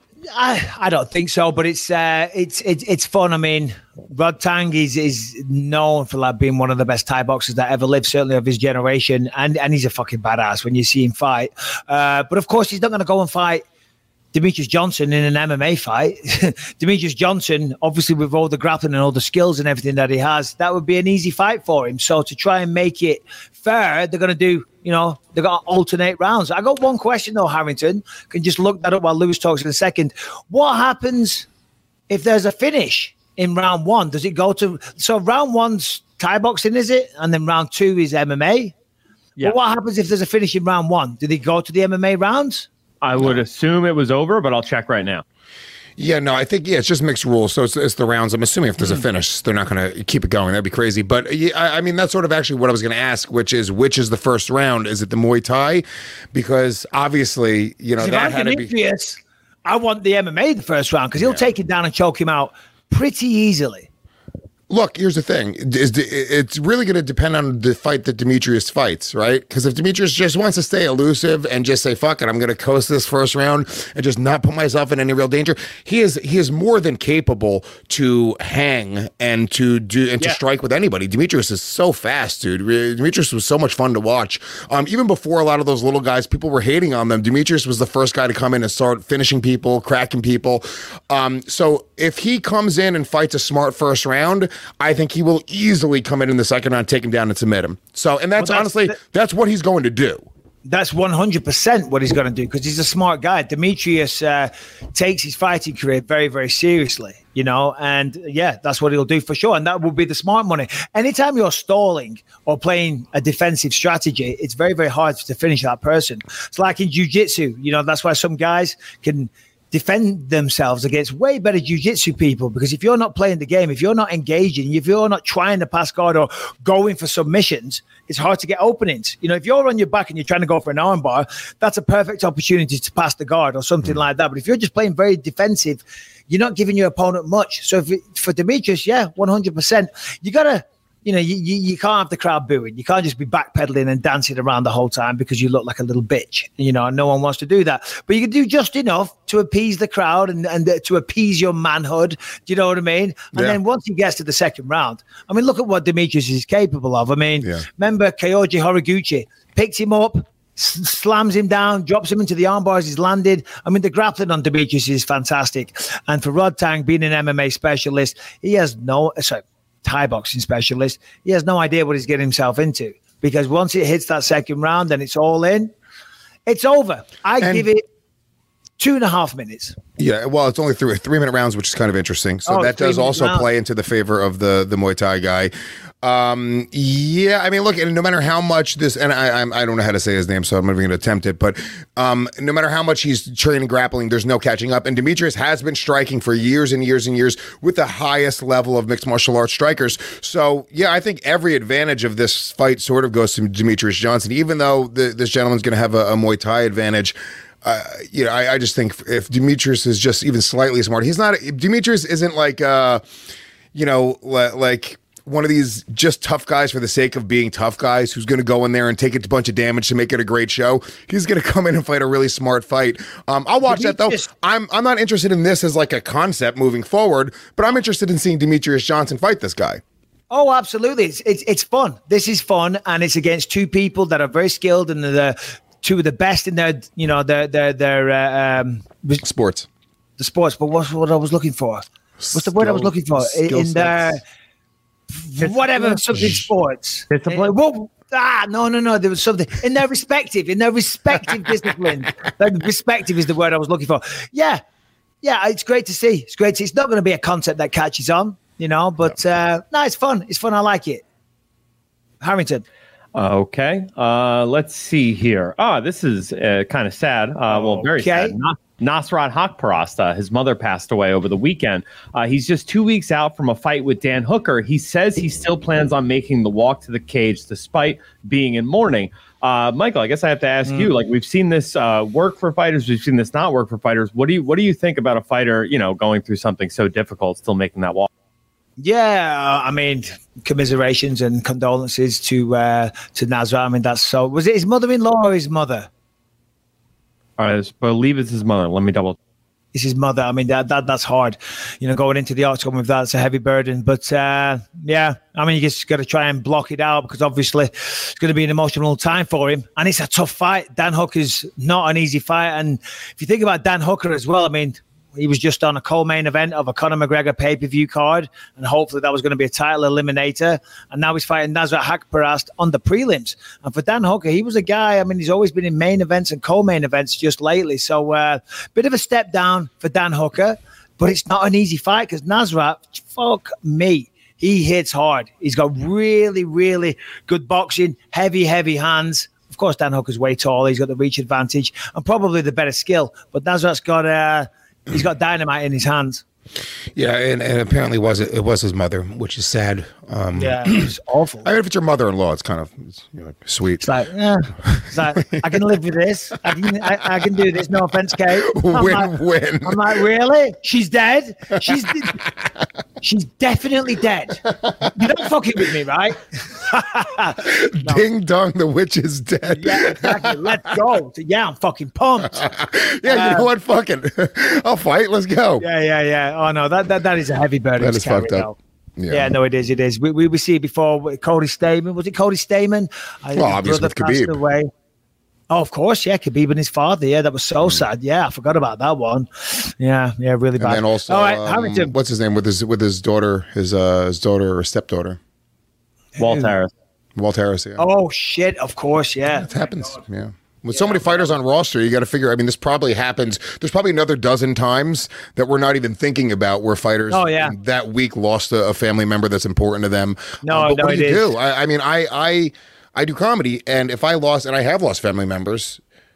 S4: I don't think so, but it's fun. I mean, Rodtang is known for being one of the best Thai boxers that ever lived, certainly of his generation, and he's a fucking badass when you see him fight. But of course, he's not going to go and fight Demetrius Johnson in an MMA fight. Demetrius Johnson, obviously with all the grappling and all the skills and everything that he has, that would be an easy fight for him. So to try and make it fair, they're going to do, they've got to alternate rounds. I got one question though, Harrington. Can just look that up while Lewis talks in a second. What happens if there's a finish in round 1? Does it go to, so round 1's Thai boxing, is it? And then round 2 is MMA? Yeah. But what happens if there's a finish in round 1? Do they go to the MMA rounds?
S8: I would assume it was over, but I'll check right now.
S6: Yeah, no, I think, it's just mixed rules. So it's the rounds. I'm assuming if there's a finish, they're not going to keep it going. That'd be crazy. But I mean, that's sort of actually what I was going to ask, which is the first round? Is it the Muay Thai? Because obviously, that had to be.
S4: I want the MMA the first round because he'll take it down and choke him out pretty easily.
S6: Look, here's the thing. It's really going to depend on the fight that Demetrius fights, right? Because if Demetrius just wants to stay elusive and just say, fuck it, I'm going to coast this first round and just not put myself in any real danger, he is more than capable to hang and to strike with anybody. Demetrius is so fast, dude. Demetrius was so much fun to watch. Even before a lot of those little guys, people were hating on them. Demetrius was the first guy to come in and start finishing people, cracking people. So if he comes in and fights a smart first round, I think he will easily come in the second round, take him down, and submit him. So, and that's what he's going to do.
S4: That's 100% what he's going to do because he's a smart guy. Demetrius takes his fighting career very, very seriously, and that's what he'll do for sure. And that will be the smart money. Anytime you're stalling or playing a defensive strategy, it's very, very hard to finish that person. It's like in jiu-jitsu, that's why some guys can defend themselves against way better jiu-jitsu people, because if you're not playing the game, if you're not engaging, if you're not trying to pass guard or going for submissions, it's hard to get openings. If you're on your back and you're trying to go for an arm bar, that's a perfect opportunity to pass the guard or something like that. But if you're just playing very defensive, you're not giving your opponent much. So for Demetrius, 100%, you gotta, you can't have the crowd booing. You can't just be backpedaling and dancing around the whole time because you look like a little bitch. And no one wants to do that. But you can do just enough to appease the crowd and to appease your manhood. Do you know what I mean? And then once he gets to the second round, look at what Demetrius is capable of. Remember Kyoji Horiguchi picked him up, slams him down, drops him into the arm bars he's landed. The grappling on Demetrius is fantastic. And for Rodtang, being an MMA specialist, he has Thai boxing specialist, he has no idea what he's getting himself into, because once it hits that second round and it's all in, it's over. I give it 2.5 minutes.
S6: Yeah, well, it's only 3-minute rounds, which is kind of interesting. So that does also play into the favor of the Muay Thai guy. Look, and no matter how much this, and I don't know how to say his name, so I'm not even going to attempt it, but no matter how much he's training grappling, there's no catching up. And Demetrius has been striking for years and years and years with the highest level of mixed martial arts strikers. So, I think every advantage of this fight sort of goes to Demetrius Johnson, even though this gentleman's going to have a Muay Thai advantage. I just think if Demetrius is just even slightly smart, Demetrius isn't like, like one of these just tough guys for the sake of being tough guys who's going to go in there and take a bunch of damage to make it a great show. He's going to come in and fight a really smart fight. I'll watch that though. I'm not interested in this as like a concept moving forward, but I'm interested in seeing Demetrius Johnson fight this guy.
S4: Oh, absolutely. It's fun. This is fun. And it's against two people that are very skilled and they're two of the best in their
S6: sports.
S4: The sports, but what's what I was looking for? What's the word I was looking for? In their whatever something sports.
S8: Discipline.
S4: No. There was something in their respective discipline. Respective is the word I was looking for. Yeah. It's great to see. It's not going to be a concept that catches on, but it's fun. It's fun. I like it. Harrington.
S8: Okay. Let's see here. This is kind of sad. Very sad. Nasrat Haqparast, his mother passed away over the weekend. He's just 2 weeks out from a fight with Dan Hooker. He says he still plans on making the walk to the cage despite being in mourning. Michael, I guess I have to ask you, like, we've seen this work for fighters. We've seen this not work for fighters. What do you think about a fighter, going through something so difficult, still making that walk?
S4: Yeah, commiserations and condolences to Nasrat. That's so. Was it his mother-in-law or his mother?
S8: I believe it's his mother. Let me double.
S4: It's his mother. That's hard. Going into the octagon with that's a heavy burden. But you just got to try and block it out, because obviously it's going to be an emotional time for him, and it's a tough fight. Dan Hooker's not an easy fight, and if you think about Dan Hooker as well, he was just on a co-main event of a Conor McGregor pay-per-view card, and hopefully that was going to be a title eliminator. And now he's fighting Nasrat Haqparast on the prelims. And for Dan Hooker, he was a guy, he's always been in main events and co-main events just lately. So bit of a step down for Dan Hooker, but it's not an easy fight because Nasrat, fuck me, he hits hard. He's got really, really good boxing, heavy hands. Of course, Dan Hooker's way taller. He's got the reach advantage and probably the better skill. But Nasrat's got... he's got dynamite in his hands.
S6: Yeah, and apparently it was his mother, which is sad.
S4: It's awful.
S6: If it's your mother-in-law, it's kind of sweet.
S4: It's like, I can live with this. I can do this. No offense, Kate.
S6: Win.
S4: I'm like, really? She's dead? She's definitely dead. You don't fucking with me, right?
S6: No. Ding dong, the witch is dead.
S4: Yeah, exactly. Let's go. I'm fucking pumped.
S6: You know what? Fucking, I'll fight. Let's go.
S4: Yeah. Oh no, that is a heavy burden.
S6: That is fucked up.
S4: Out. Yeah, no, it is. It is. We see it before with Cody Stamen. Was it Cody Stamen?
S6: Obviously with Khabib.
S4: Away. Oh, of course, yeah, Khabib and his father. Yeah, that was so sad. Yeah, I forgot about that one. Yeah, really bad.
S6: And then also,
S4: all right, Harrington.
S6: What's his name with his daughter, his daughter or stepdaughter?
S8: Walt Harris.
S6: Yeah.
S4: Oh shit! Of course, yeah.
S6: It happens. Yeah. With so many fighters on roster, you got to figure. This probably happens. There's probably another dozen times that we're not even thinking about where fighters that week lost a family member that's important to them.
S4: But
S6: what do you do? I do comedy, and if I have lost family members,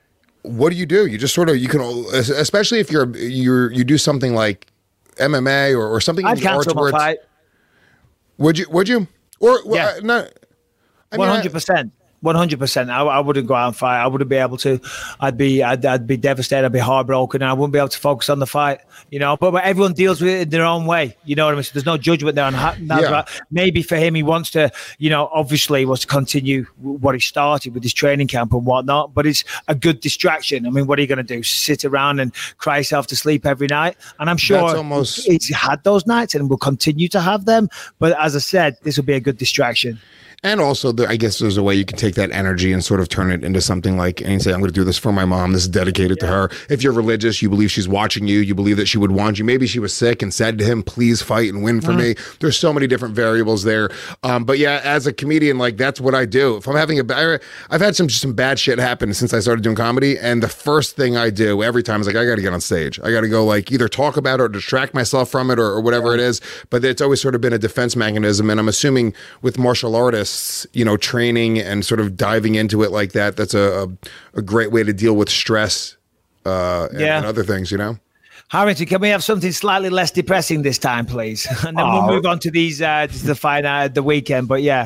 S6: what do? You just sort of, you can, especially if you do something like MMA or something.
S4: I'd cancel my fight.
S6: Would you? Or
S4: yeah,
S6: no.
S4: 100%. 100%. I wouldn't go out and fight. I wouldn't be able to. I'd be devastated. I'd be heartbroken. I wouldn't be able to focus on the fight. But everyone deals with it in their own way. You know what I mean? So there's no judgment there on that. Maybe for him, he wants to. Obviously, he wants to continue what he started with his training camp and whatnot. But it's a good distraction. I mean, what are you going to do? Sit around and cry yourself to sleep every night? And I'm sure he's had those nights and will continue to have them. But as I said, this will be a good distraction.
S6: And also, I guess there's a way you can take that energy and sort of turn it into something like, and say, I'm going to do this for my mom. This is dedicated to her. If you're religious, you believe she's watching you. You believe that she would want you. Maybe she was sick and said to him, please fight and win for me. There's so many different variables there. But yeah, as a comedian, like that's what I do. If I'm having I've had some bad shit happen since I started doing comedy. And the first thing I do every time is like, I got to get on stage. I got to go like either talk about it or distract myself from it or whatever it is. But it's always sort of been a defense mechanism. And I'm assuming with martial artists, training and sort of diving into it like that, that's a great way to deal with stress and other things,
S4: Harrington, can we have something slightly less depressing this time, please? And then we'll move on to these to the fight the weekend. But yeah,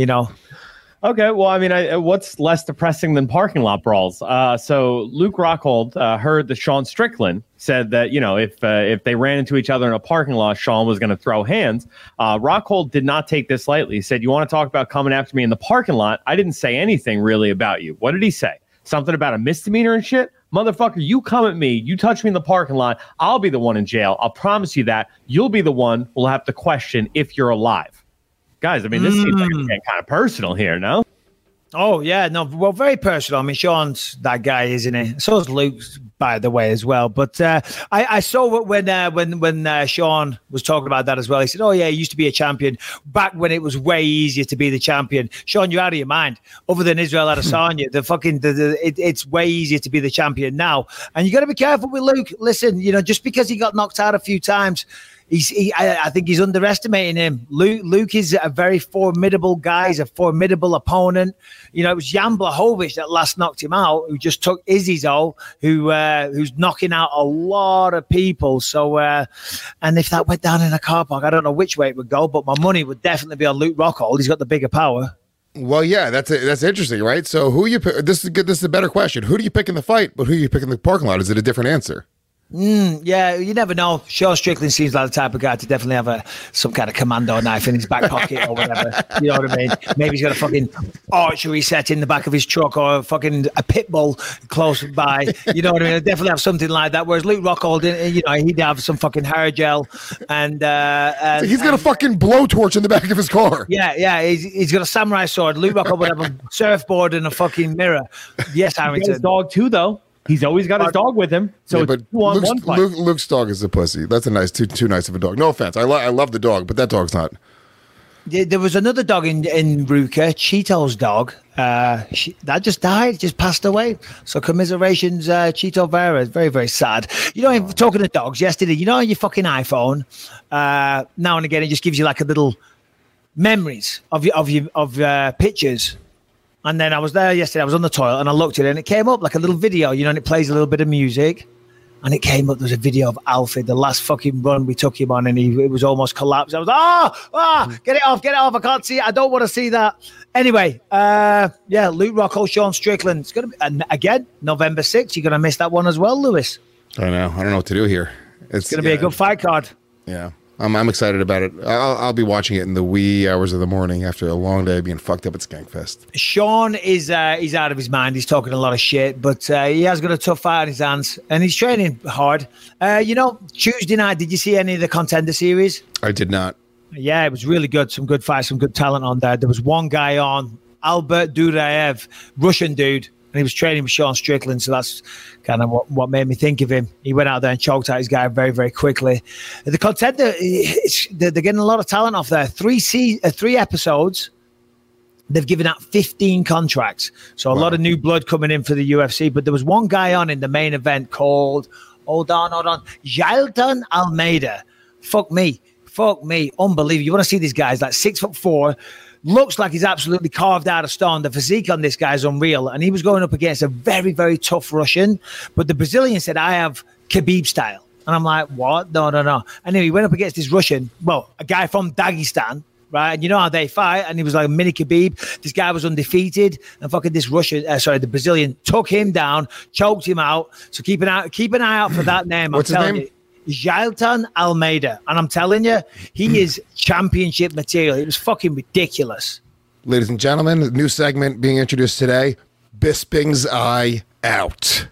S8: Okay, well, I mean, what's less depressing than parking lot brawls? So Luke Rockhold heard that Sean Strickland said that, if they ran into each other in a parking lot, Sean was going to throw hands. Rockhold did not take this lightly. He said, you want to talk about coming after me in the parking lot? I didn't say anything really about you. What did he say? Something about a misdemeanor and shit? Motherfucker, you come at me, you touch me in the parking lot, I'll be the one in jail. I'll promise you that. You'll be the one who'll have to question if you're alive. Guys, I mean, this seems like it's getting kind of personal here, no?
S4: Oh, yeah. No, well, very personal. I mean, Sean's that guy, isn't he? So is Luke, by the way, as well. But I saw when Sean was talking about that as well. He said, oh, yeah, he used to be a champion back when it was way easier to be the champion. Sean, you're out of your mind. Other than Israel Adesanya, it's way easier to be the champion now. And you got to be careful with Luke. Listen, just because he got knocked out a few times, I think he's underestimating him. Luke is a very formidable guy. He's a formidable opponent. It was Jan Blachowicz that last knocked him out, who just took Izzy's who's knocking out a lot of people. So, and if that went down in a car park, I don't know which way it would go, but my money would definitely be on Luke Rockhold. He's got the bigger power.
S6: Well, yeah, that's interesting, right? So who you pick? This is good. This is a better question. Who do you pick in the fight, but who do you pick in the parking lot? Is it a different answer?
S4: Yeah, you never know. Sean Strickland seems like the type of guy to definitely have some kind of commando knife in his back pocket or whatever. You know what I mean? Maybe he's got a fucking archery set in the back of his truck or a pit bull close by. You know what I mean? He'll definitely have something like that. Whereas Luke Rockhold, he'd have some fucking hair gel and
S6: he's got a fucking blowtorch in the back of his car.
S4: Yeah. He's got a samurai sword. Luke Rockhold would have a surfboard and a fucking mirror. Yes, Harrington.
S8: His dog too, though. He's always got his dog with him. So
S6: but Luke's dog is a pussy. That's a nice, too nice of a dog. No offense. I love the dog, but that dog's not.
S4: There was another dog in Ruka, Cheeto's dog. That just died, just passed away. So commiserations, Cheeto Vera. Very, very sad. Talking to dogs yesterday, on your fucking iPhone, now and again, it just gives you like a little memories of pictures. And then I was there yesterday, I was on the toilet and I looked at it and it came up like a little video, and it plays a little bit of music. And it came up, there was a video of Alfie, the last fucking run we took him on, and it was almost collapsed. I was get it off, I can't see it, I don't want to see that. Anyway, Luke Rockhold, Sean Strickland. It's going to be, and again, November 6th, you're going to miss that one as well, Lewis.
S6: I know, I don't know what to do here.
S4: It's going to be a good fight card.
S6: Yeah. I'm excited about it. I'll be watching it in the wee hours of the morning after a long day being fucked up at Skankfest.
S4: Sean is he's out of his mind. He's talking a lot of shit, but he has got a tough fight on his hands, and he's training hard. Tuesday night, did you see any of the Contender Series?
S6: I did not.
S4: Yeah, it was really good. Some good fights, some good talent on there. There was one guy on, Albert Duraev, Russian dude, and he was training with Sean Strickland, so that's kind of what made me think of him. He went out there and choked out his guy very, very quickly. The Contender, they're getting a lot of talent off there. 3 episodes. They've given out 15 contracts. So a lot of new blood coming in for the UFC. But there was one guy on in the main event called, hold on, Jailton Almeida. Fuck me. Fuck me, unbelievable. You want to see these guys, like 6'4", looks like he's absolutely carved out of stone. The physique on this guy is unreal. And he was going up against a very, very tough Russian. But the Brazilian said, I have Khabib style. And I'm like, what? No. And then he went up against this Russian, a guy from Dagestan, right? And you know how they fight. And he was like a mini Khabib. This guy was undefeated. And fucking this the Brazilian took him down, choked him out. So keep an eye out for that name.
S6: What's his name?
S4: Jailton Almeida. And I'm telling you, he is championship material. It was fucking ridiculous.
S6: Ladies and gentlemen, new segment being introduced today, Bisping's Eye Out.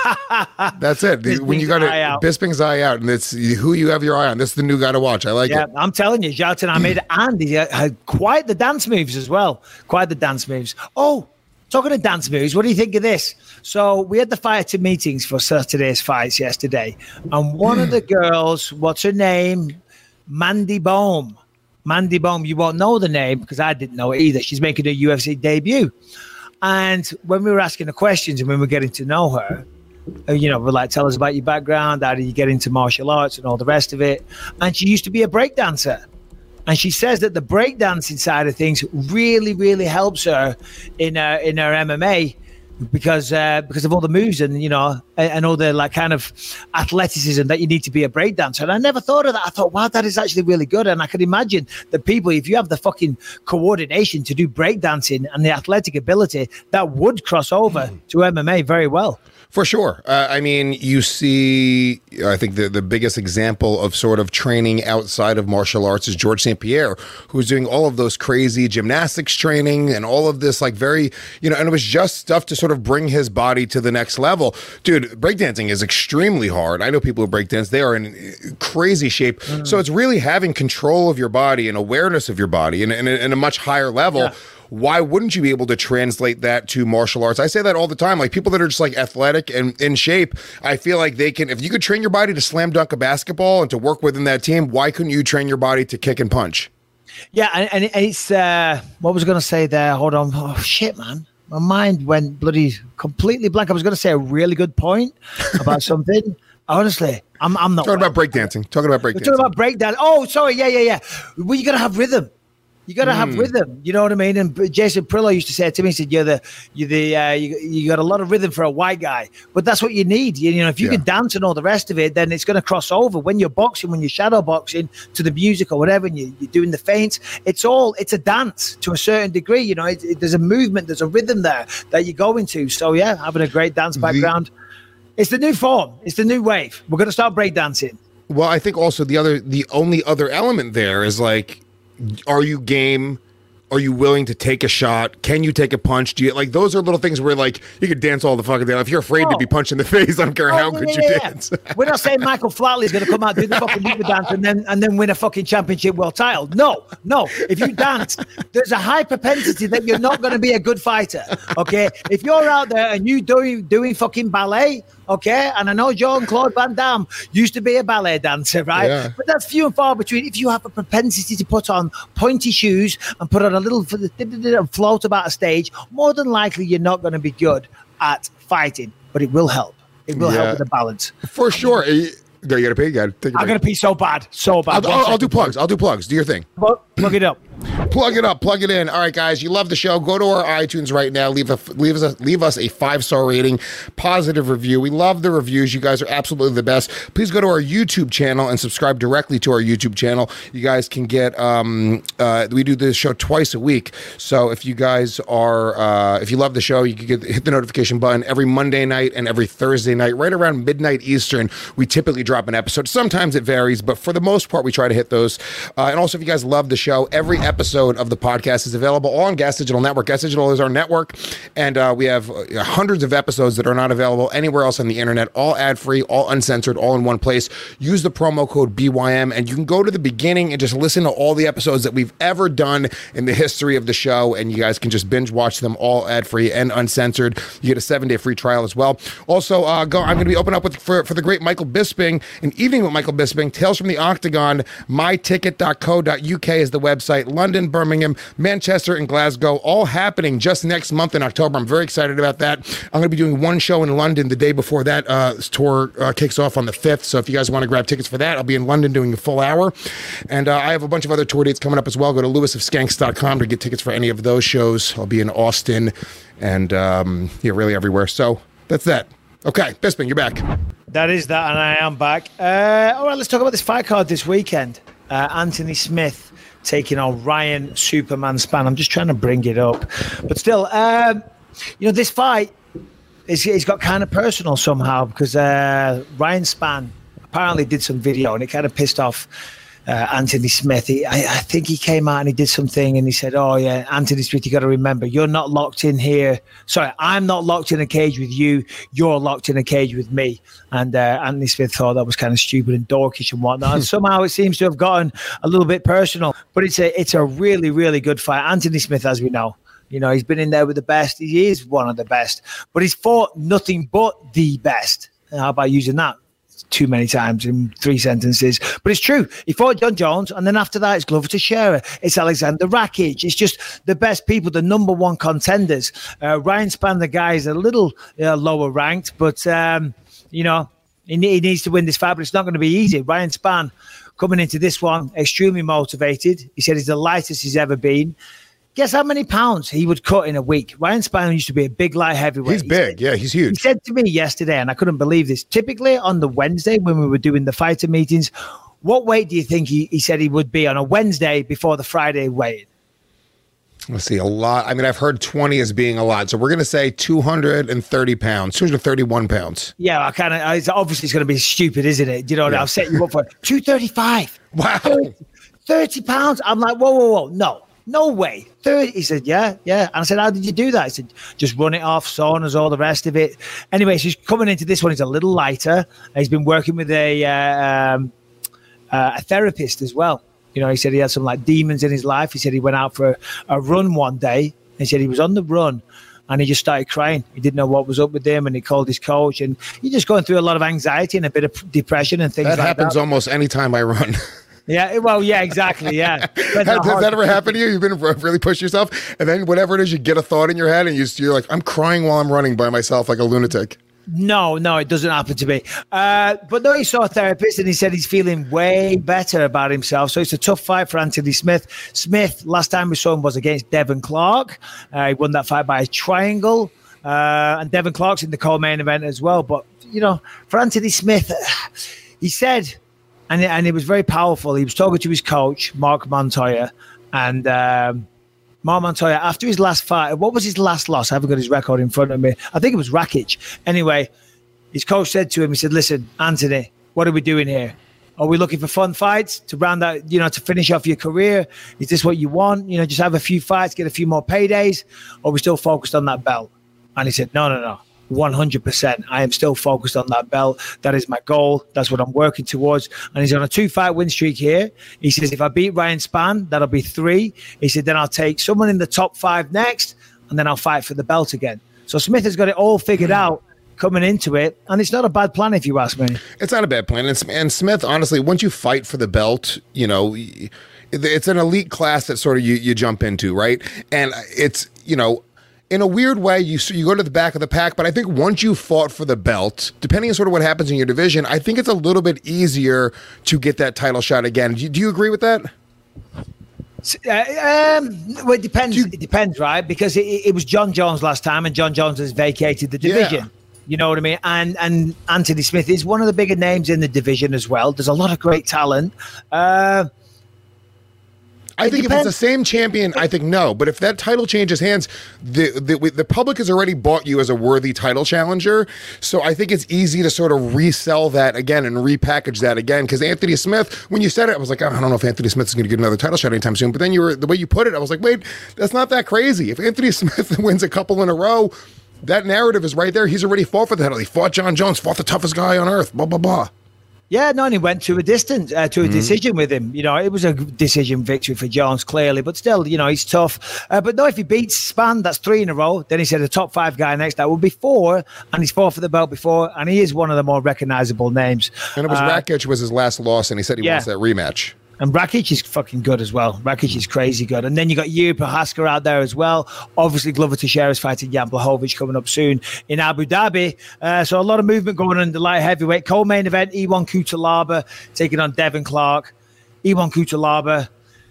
S6: That's it. When you got Bisping's Eye Out, and it's who you have your eye on. This is the new guy to watch. I like it.
S4: I'm telling you, Jailton Almeida, and he had quite the dance moves as well. Quite the dance moves. Oh, talking of dance moves, what do you think of this? So we had the fighter meetings for Saturday's fights yesterday, and one of the girls, what's her name? Mandy Bohm. Mandy Bohm, you won't know the name because I didn't know it either. She's making her UFC debut. And when we were asking her questions and when we were getting to know her, we're like, tell us about your background, how did you get into martial arts and all the rest of it. And she used to be a breakdancer. And she says that the breakdancing side of things really, really helps her in her MMA because of all the moves and all the like kind of athleticism that you need to be a breakdancer. And I never thought of that. I thought, wow, that is actually really good. And I could imagine that people, if you have the fucking coordination to do breakdancing and the athletic ability, that would cross over to MMA very well.
S6: For sure. I mean, you see, I think the biggest example of sort of training outside of martial arts is George St. Pierre, who's doing all of those crazy gymnastics training and all of this like very, and it was just stuff to sort of bring his body to the next level. Dude, breakdancing is extremely hard. I know people who breakdance, they are in crazy shape. So it's really having control of your body and awareness of your body in a much higher level. Yeah. Why wouldn't you be able to translate that to martial arts? I say that all the time. Like people that are just like athletic and in shape, I feel like they can, if you could train your body to slam dunk a basketball and to work within that team, why couldn't you train your body to kick and punch?
S4: Yeah. And it's, what was I going to say there? Hold on. Oh, shit, man. My mind went bloody completely blank. I was going to say a really good point about something. Honestly, I'm not.
S6: Talking about breakdancing. Talking about
S4: breakdance. Oh, sorry. Yeah. Well, you got to have rhythm. You got to have rhythm. You know what I mean? And Jason Prillo used to say to me, he said, you got a lot of rhythm for a white guy, but that's what you need. If you can dance and all the rest of it, then it's going to cross over when you're boxing, when you're shadow boxing to the music or whatever, and you're doing the feints. It's a dance to a certain degree. There's a movement, there's a rhythm there that you go into. So yeah, having a great dance background. It's the new form. It's the new wave. We're going to start breakdancing.
S6: Well, I think also the only other element there is like, are you game? Are you willing to take a shot? Can you take a punch? Do you like those are little things where like you could dance all the fucking day. If you're afraid to be punched in the face, I don't care how good you dance.
S4: We're not saying Michael Flatley's going to come out, do the fucking Diva dance, and then win a fucking championship world title. No. If you dance, there's a high propensity that you're not going to be a good fighter. Okay, if you're out there and you doing fucking ballet. Okay, and I know Jean-Claude Van Damme used to be a ballet dancer, right? Yeah. But that's few and far between. If you have a propensity to put on pointy shoes and put on a little float about a stage, more than likely you're not going to be good at fighting, but it will help. It will help with the balance.
S6: For sure. You got to pee? I'm
S4: going to pee so bad.
S6: I'll do plugs. Do your thing.
S4: Plug it up.
S6: Plug it up, plug it in. All right, guys, you love the show. Go to our iTunes right now. Leave us a 5-star rating, positive review. We love the reviews. You guys are absolutely the best. Please go to our YouTube channel and subscribe directly to our YouTube channel. You guys can get, we do this show twice a week. So if you guys are, if you love the show, you can hit the notification button every Monday night and every Thursday night, right around midnight Eastern. We typically drop an episode. Sometimes it varies, but for the most part, we try to hit those. And also, if you guys love the show, every episode of the podcast is available on Gas Digital Network. Gas Digital is our network, and we have hundreds of episodes that are not available anywhere else on the internet, all ad-free, all uncensored, all in one place. Use the promo code BYM, and you can go to the beginning and just listen to all the episodes that we've ever done in the history of the show, and you guys can just binge watch them all ad-free and uncensored. You get a 7-day free trial as well. Also, I'm going to be opening up for the great Michael Bisping, an evening with Michael Bisping, Tales from the Octagon, myticket.co.uk is the website. London London, Birmingham, Manchester, and Glasgow, all happening just next month in October. I'm very excited about that. I'm going to be doing one show in London the day before that tour kicks off on the 5th. So if you guys want to grab tickets for that, I'll be in London doing a full hour. And I have a bunch of other tour dates coming up as well. Go to lewisofskanks.com to get tickets for any of those shows. I'll be in Austin and really everywhere. So that's that. Okay, Bisping, you're back.
S4: That is that, and I am back. All right, let's talk about this fight card this weekend. Anthony Smith taking on Ryan Superman Spann. I'm just trying to bring it up. But still, this fight, it's got kind of personal somehow because Ryan Spann apparently did some video and it kind of pissed off Anthony Smith. I think he came out and he did something and he said, oh yeah, Anthony Smith, you got to remember, you're not locked in here. Sorry, I'm not locked in a cage with you. You're locked in a cage with me. And Anthony Smith thought that was kind of stupid and dorkish and whatnot. And somehow it seems to have gotten a little bit personal. But it's a really, really good fight. Anthony Smith, as we know, he's been in there with the best. He is one of the best. But he's fought nothing but the best. How about using that too many times in 3 sentences? But it's true. He fought John Jones, and then after that, it's Glover Teixeira, it's Alexander Rakic. It's just the best people, the number one contenders. Ryan Spann, the guy, is a little lower ranked, but he needs to win this fight. But it's not going to be easy. Ryan Spann coming into this one extremely motivated. He said he's the lightest he's ever been. Guess how many pounds he would cut in a week? Ryan Spann used to be a big light heavyweight.
S6: He's big. He's huge.
S4: He said to me yesterday, and I couldn't believe this, typically on the Wednesday when we were doing the fighter meetings, what weight do you think he said he would be on a Wednesday before the Friday weigh-in?
S6: Let's see, a lot. I mean, I've heard 20 as being a lot. So we're going to say 230 pounds, 231 pounds.
S4: Yeah, obviously it's going to be stupid, isn't it? I'll set you up for 235.
S6: Wow.
S4: 30 pounds. I'm like, whoa. No way. 30. He said, yeah. And I said, how did you do that? He said, just run it off, saunas, all the rest of it. Anyway, so he's coming into this one. He's a little lighter. He's been working with a therapist as well. He said he had some demons in his life. He said he went out for a run one day. He said he was on the run and he just started crying. He didn't know what was up with him, and he called his coach. And he's just going through a lot of anxiety and a bit of depression and things like that.
S6: That happens almost any time I run.
S4: Yeah, well, yeah, exactly, yeah.
S6: Has that ever happened to you? You've been really pushed yourself, and then whatever it is, you get a thought in your head, and you're like, I'm crying while I'm running by myself like a lunatic.
S4: No, it doesn't happen to me. But no, he saw a therapist, and he said he's feeling way better about himself. So it's a tough fight for Anthony Smith. Smith, last time we saw him was against Devin Clark. He won that fight by a triangle, and Devin Clark's in the co-main event as well. But, for Anthony Smith, he said... And it was very powerful. He was talking to his coach, Mark Montoya. And Mark Montoya, after his last fight, what was his last loss? I haven't got his record in front of me. I think it was Rakic. Anyway, his coach said to him, he said, listen, Anthony, what are we doing here? Are we looking for fun fights to round out, to finish off your career? Is this what you want? Just have a few fights, get a few more paydays? Or are we still focused on that belt? And he said, no. 100%. I am still focused on that belt. That is my goal. That's what I'm working towards. And he's on a 2-fight win streak here. He says, if I beat Ryan Spann, that'll be 3. He said, then I'll take someone in the top 5 next, and then I'll fight for the belt again. So Smith has got it all figured out coming into it, and it's not a bad plan if you ask me.
S6: It's not a bad plan. And Smith, honestly, once you fight for the belt, it's an elite class that sort of you jump into, right? And it's, in a weird way, you go to the back of the pack, but I think once you fought for the belt, depending on sort of what happens in your division, I think it's a little bit easier to get that title shot again. Do you agree with that?
S4: Well, it depends. It depends, right? Because it was John Jones last time, and John Jones has vacated the division. Yeah. You know what I mean? And Anthony Smith is one of the bigger names in the division as well. There's a lot of great talent.
S6: I think if it's the same champion, I think no. But if that title changes hands, the public has already bought you as a worthy title challenger. So I think it's easy to sort of resell that again and repackage that again. Because Anthony Smith, when you said it, I was like, I don't know if Anthony Smith is going to get another title shot anytime soon. But then the way you put it, I was like, wait, that's not that crazy. If Anthony Smith wins a couple in a row, that narrative is right there. He's already fought for the title. He fought John Jones, fought the toughest guy on earth, blah, blah, blah.
S4: Yeah, no, and he went to a decision with him. It was a decision victory for Jones, clearly, but still, he's tough. But no, if he beats Spann, that's 3 in a row. Then he said a top 5 guy next. That would be 4, and he's fought for the belt before, and he is one of the more recognizable names.
S6: And it was Rakic was his last loss, and he said he wants that rematch.
S4: And Rakic is fucking good as well. Rakic is crazy good. And then you got Yuri Prohaska out there as well. Obviously, Glover Teixeira is fighting Jan Blachowicz coming up soon in Abu Dhabi. So a lot of movement going on in the light heavyweight. Co-main event, Ion Cutelaba taking on Devin Clark. Ion Cutelaba,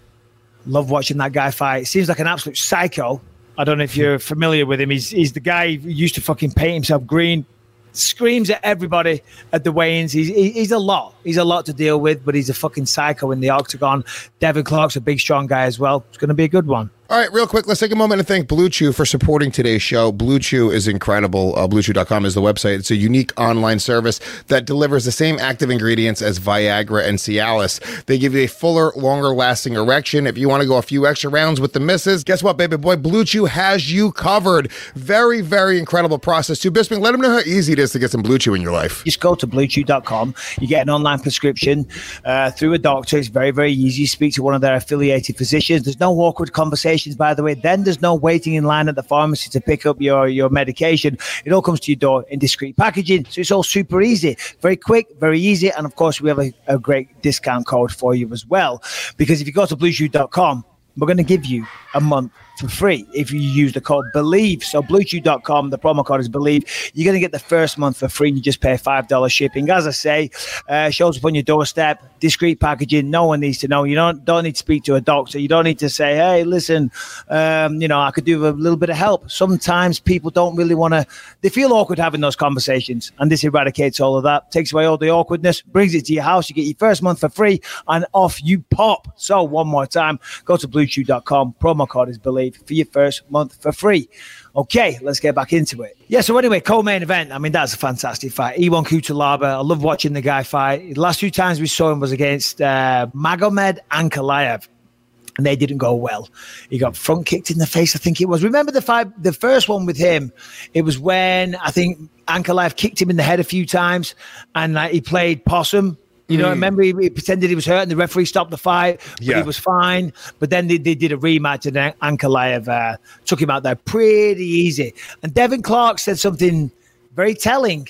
S4: love watching that guy fight. Seems like an absolute psycho. I don't know if you're familiar with him. He's the guy who used to fucking paint himself green. Screams at everybody at the weigh-ins. He's a lot. He's a lot to deal with, but he's a fucking psycho in the octagon. Devin Clark's a big, strong guy as well. It's going to be a good one.
S6: All right, real quick, let's take a moment and thank Blue Chew for supporting today's show. Blue Chew is incredible. BlueChew.com is the website. It's a unique online service that delivers the same active ingredients as Viagra and Cialis. They give you a fuller, longer-lasting erection. If you want to go a few extra rounds with the missus, guess what, baby boy? Blue Chew has you covered. Very, very incredible process, too. Bisping, let them know how easy it is to get some Blue Chew in your life.
S4: Just go to BlueChew.com. You get an online prescription through a doctor. It's very, very easy. You speak to one of their affiliated physicians. There's no awkward conversations, by the way. Then there's no waiting in line at the pharmacy to pick up your medication. It all comes to your door in discreet packaging. So it's all super easy, very quick, very easy. And of course, we have a great discount code for you as well. Because if you go to BlueChew.com, we're going to give you a month for free if you use the code BELIEVE. So BlueChew.com, the promo code is BELIEVE. You're going to get the first month for free. You just pay $5 shipping. As I say, shows up on your doorstep, discreet packaging. No one needs to know. You don't need to speak to a doctor. You don't need to say, hey, listen, I could do a little bit of help. Sometimes people don't really want to, they feel awkward having those conversations. And this eradicates all of that, takes away all the awkwardness, brings it to your house. You get your first month for free and off you pop. So one more time, go to BlueChew.com. Promo code is BELIEVE for your first month for free. Okay, let's get back into it. Yeah, so anyway, co-main event. I mean, that's a fantastic fight. Ion Cutelaba, I love watching the guy fight. The last 2 times we saw him was against Magomed Ankalaev, and they didn't go well. He got front kicked in the face, I think it was. Remember the fight, the first one with him? It was when I think Ankalaev kicked him in the head a few times, and he played possum. You know, remember he pretended he was hurt and the referee stopped the fight, but he was fine. But then they did a rematch and Ankalaev took him out there pretty easy. And Devin Clark said something very telling,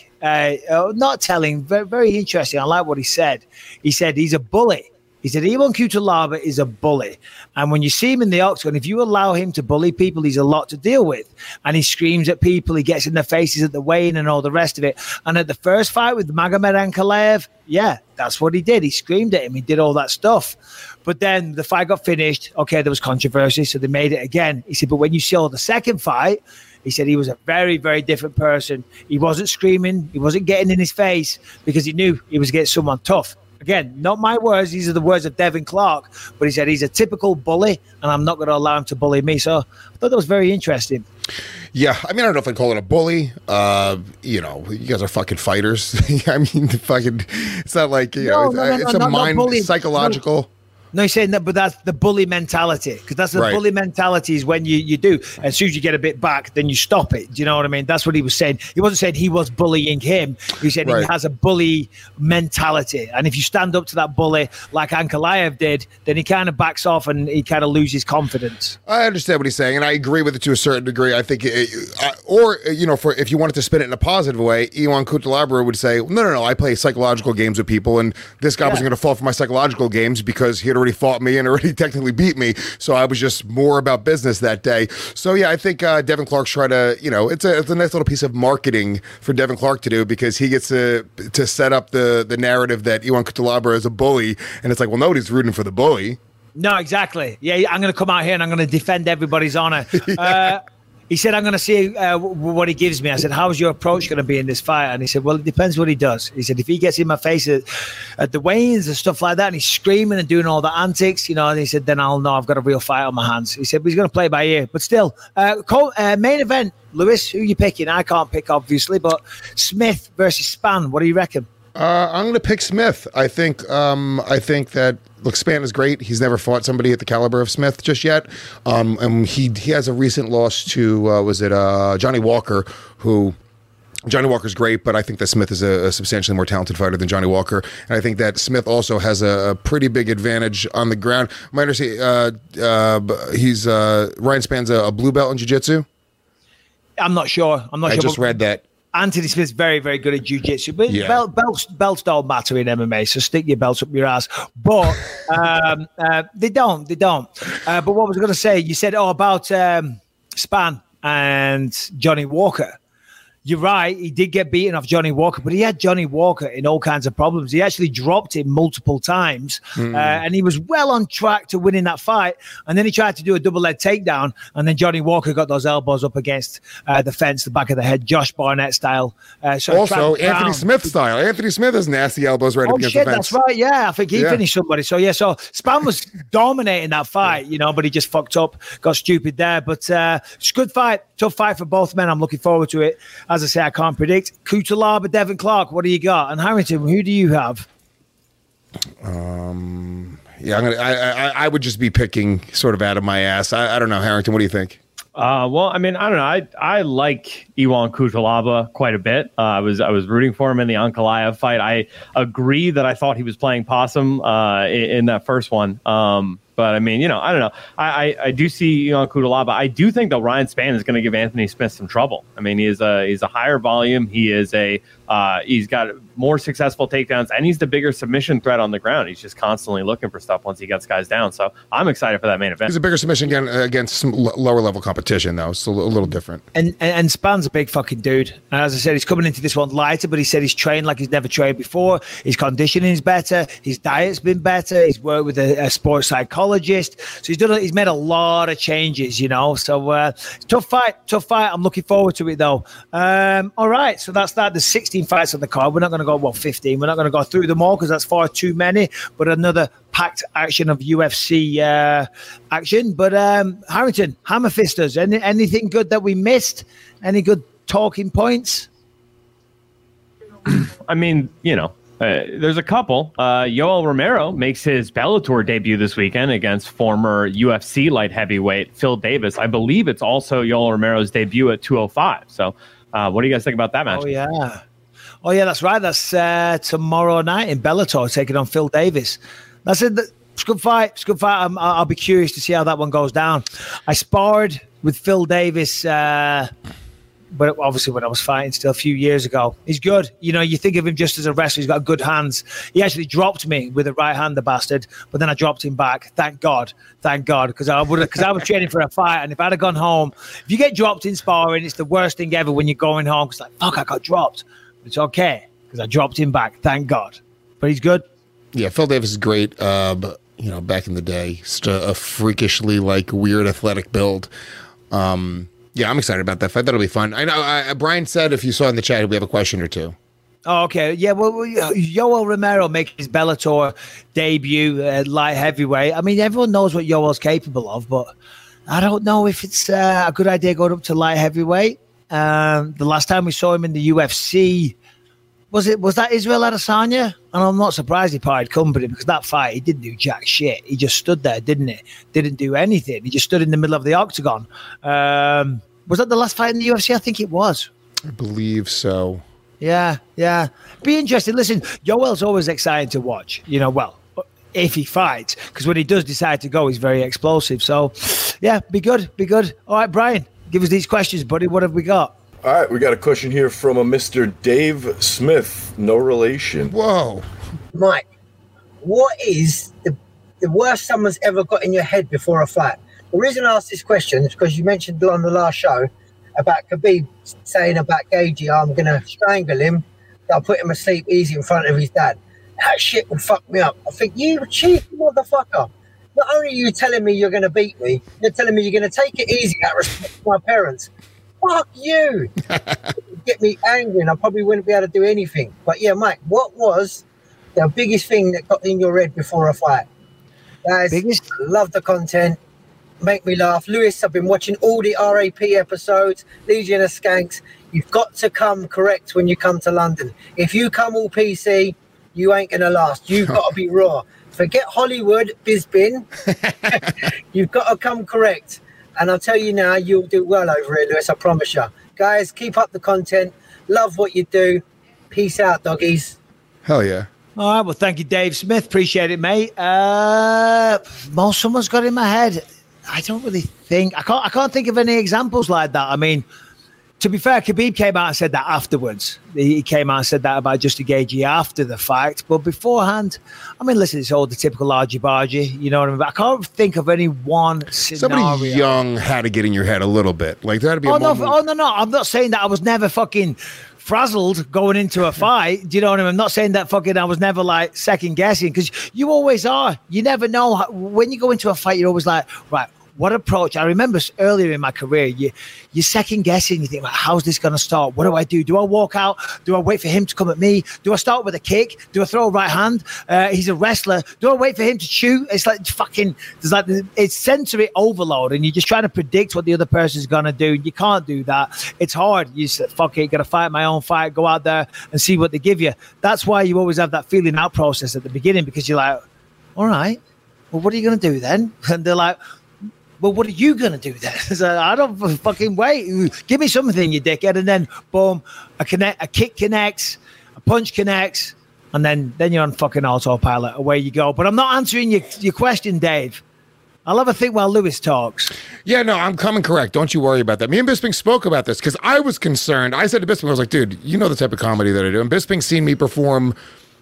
S4: not telling, very, very interesting. I like what he said. He said he's a bully. He said Ion Cutelaba is a bully. And when you see him in the octagon, if you allow him to bully people, he's a lot to deal with. And he screams at people. He gets in their faces at the weigh-in and all the rest of it. And at the first fight with Magomed Ankalaev, yeah, that's what he did. He screamed at him. He did all that stuff. But then the fight got finished. Okay, there was controversy, so they made it again. He said, but when you saw the second fight, he said he was a very, very different person. He wasn't screaming. He wasn't getting in his face because he knew he was against someone tough. Again, not my words. These are the words of Devin Clark. But he said he's a typical bully, and I'm not going to allow him to bully me. So I thought that was very interesting.
S6: Yeah, I mean, I don't know if I'd call it a bully. You guys are fucking fighters. I mean, it's not like, it's a mind, psychological.
S4: No, he's saying that, but that's the bully mentality. Because that's the bully mentality is when you do. As soon as you get a bit back, then you stop it. Do you know what I mean? That's what he was saying. He wasn't saying he was bullying him. He said he has a bully mentality. And if you stand up to that bully like Ankalaev did, then he kind of backs off and he kind of loses confidence.
S6: I understand what he's saying, and I agree with it to a certain degree. I think, if you wanted to spin it in a positive way, Ion Cutelaba would say, no, I play psychological games with people, and this guy wasn't going to fall for my psychological games because he had already fought me and already technically beat me, so I was just more about business that day. So yeah, I think Devin Clark's trying to, it's a nice little piece of marketing for Devin Clark to do because he gets to set up the narrative that Ion Cutelaba is a bully, and it's like, well, nobody's rooting for the bully.
S4: No, exactly. Yeah, I'm going to come out here and I'm going to defend everybody's honor. He said, I'm going to see what he gives me. I said, how's your approach going to be in this fight? And he said, well, it depends what he does. He said, if he gets in my face at the weigh-ins and stuff like that, and he's screaming and doing all the antics, and he said, then I'll know I've got a real fight on my hands. He said, but he's going to play by ear. But still, main event, Lewis, who are you picking? I can't pick, obviously, but Smith versus Spann. What do you reckon?
S6: I'm going to pick Smith. I think that, look, Spann is great. He's never fought somebody at the caliber of Smith just yet. And he has a recent loss to, Johnny Walker, who... Johnny Walker's great, but I think that Smith is a substantially more talented fighter than Johnny Walker. And I think that Smith also has a pretty big advantage on the ground. My understanding, Ryan Spann's a blue belt in jiu-jitsu.
S4: I'm not sure.
S6: I just read that.
S4: Anthony Smith's very, very good at jiu-jitsu, but
S6: Yeah.
S4: belts don't matter in MMA, so stick your belts up your ass. But they don't. But what was I going to say? You said, about Span and Johnny Walker. You're right. He did get beaten off Johnny Walker, but he had Johnny Walker in all kinds of problems. He actually dropped him multiple times, and he was well on track to winning that fight. And then he tried to do a double leg takedown, and then Johnny Walker got those elbows up against the fence, the back of the head, Josh Barnett style.
S6: Also, Anthony Smith style. Anthony Smith has nasty elbows right up against the fence.
S4: That's right. Yeah, I think he finished somebody. So Span was dominating that fight, but he just fucked up, got stupid there. But it's a good fight, tough fight for both men. I'm looking forward to it. As I say, I can't predict. Kutalaba, Devin Clark, what do you got? And Harrington, who do you have?
S6: I would just be picking sort of out of my ass. I don't know, Harrington. What do you think?
S8: Well, I mean, I don't know. I like Iwan Kutalaba quite a bit. I was rooting for him in the Ankalaev fight. I agree that I thought he was playing possum in that first one. But I mean, I don't know. I do see Iwan Kutalaba. I do think that Ryan Spann is going to give Anthony Smith some trouble. I mean, he's a higher volume. He's got more successful takedowns, and he's the bigger submission threat on the ground. He's just constantly looking for stuff once he gets guys down. So I'm excited for that main event.
S6: He's a bigger submission against some lower level competition, though. So a little different.
S4: And Spann's a big fucking dude. And as I said, he's coming into this one lighter, but he said he's trained like he's never trained before. His conditioning is better. His diet's been better. He's worked with a sports psychologist. So he's made a lot of changes, So tough fight. I'm looking forward to it, though. All right. So that's that. There's 16 fights on the card. We're not going to go, 15. We're not going to go through them all because that's far too many. But another packed action of UFC action. But Harrington, Hammer Fisters, anything good that we missed? Any good talking points?
S8: I mean, there's a couple. Yoel Romero makes his Bellator debut this weekend against former UFC light heavyweight Phil Davis. I believe it's also Yoel Romero's debut at 205. So what do you guys think about that match?
S4: Oh, yeah, that's right. That's tomorrow night in Bellator, taking on Phil Davis. That's it. It's a good fight. I'll be curious to see how that one goes down. I sparred with Phil Davis, but obviously when I was fighting still a few years ago. He's good. You think of him just as a wrestler. He's got good hands. He actually dropped me with a right hand, the bastard, but then I dropped him back. Thank God, because I was training for a fight, and if I'd have gone home, if you get dropped in sparring, it's the worst thing ever when you're going home. It's like, fuck, I got dropped. It's okay because I dropped him back. Thank God. But he's good. Yeah,
S6: Phil Davis is great. But back in the day, just a freakishly weird athletic build. I'm excited about that fight. That'll be fun. I know Brian said if you saw in the chat, we have a question or two.
S4: Oh, okay. Yeah, well, Yoel Romero making his Bellator debut at light heavyweight. I mean, everyone knows what Yoel's capable of, but I don't know if it's a good idea going up to light heavyweight. The last time we saw him in the UFC, was that Israel Adesanya? And I'm not surprised he parted company because that fight, he didn't do jack shit. He just stood there, didn't he? Didn't do anything. He just stood in the middle of the octagon. Was that the last fight in the UFC? I think it was.
S6: I believe so.
S4: Yeah. Be interesting. Listen, Yoel's always exciting to watch. If he fights, because when he does decide to go, he's very explosive. So, yeah, be good. All right, Brian, give us these questions, buddy. What have we got?
S9: All right, we got a question here from a Mr. Dave Smith. No relation.
S6: Whoa.
S10: Mike, what is the worst someone's ever got in your head before a fight? The reason I asked this question is because you mentioned on the last show about Khabib saying about Gaethje, I'm going to strangle him, I'll put him asleep easy in front of his dad. That shit would fuck me up. I think, you cheeky motherfucker. Not only are you telling me you're going to beat me, you're telling me you're going to take it easy out of respect for my parents. Fuck you. Get me angry and I probably wouldn't be able to do anything. But yeah, Mike, what was the biggest thing that got in your head before a fight? Guys, love the content. Make me laugh. Lewis, I've been watching all the RAP episodes, Legion of Skanks. You've got to come correct when you come to London. If you come all PC, you ain't going to last. You've got to be raw. Forget Hollywood, Bisbin. You've got to come correct. And I'll tell you now, you'll do well over here, Lewis. I promise you. Guys, keep up the content. Love what you do. Peace out, doggies.
S6: Hell yeah.
S4: All right. Well, thank you, Dave Smith. Appreciate it, mate. Someone's got in my head. I don't really think I can't think of any examples like that. I mean, To be fair, Khabib came out and said that afterwards. He came out and said that about Justin Gaethje after the fight. But beforehand, I mean, listen, it's all the typical argy-bargy. You know what I mean? But I can't think of any one scenario.
S6: Somebody young had to get in your head a little bit. Like, there had to be a moment.
S4: No. I'm not saying that I was never fucking frazzled going into a fight. Do you know what I mean? I'm not saying that fucking I was never like second guessing, because you always are. You never know. When you go into a fight, you're always like, right, what approach? I remember earlier in my career, you're second guessing. You think, like, how's this going to start? What do I do? Do I walk out? Do I wait for him to come at me? Do I start with a kick? Do I throw a right hand? He's a wrestler. Do I wait for him to shoot? It's like fucking, it's sensory overload, and you're just trying to predict what the other person's going to do. You can't do that. It's hard. You say, fuck it, got to fight my own fight, go out there and see what they give you. That's why you always have that feeling out process at the beginning, because you're like, all right, well, what are you going to do then? And they're like, well, what are you going to do then? So I don't fucking wait. Give me something, you dickhead. And then, boom, a kick connects, a punch connects, and then you're on fucking autopilot. Away you go. But I'm not answering your question, Dave. I'll have a think while Lewis talks.
S6: Yeah, no, I'm coming correct. Don't you worry about that. Me and Bisping spoke about this because I was concerned. I said to Bisping, I was like, dude, you know the type of comedy that I do. And Bisping's seen me perform,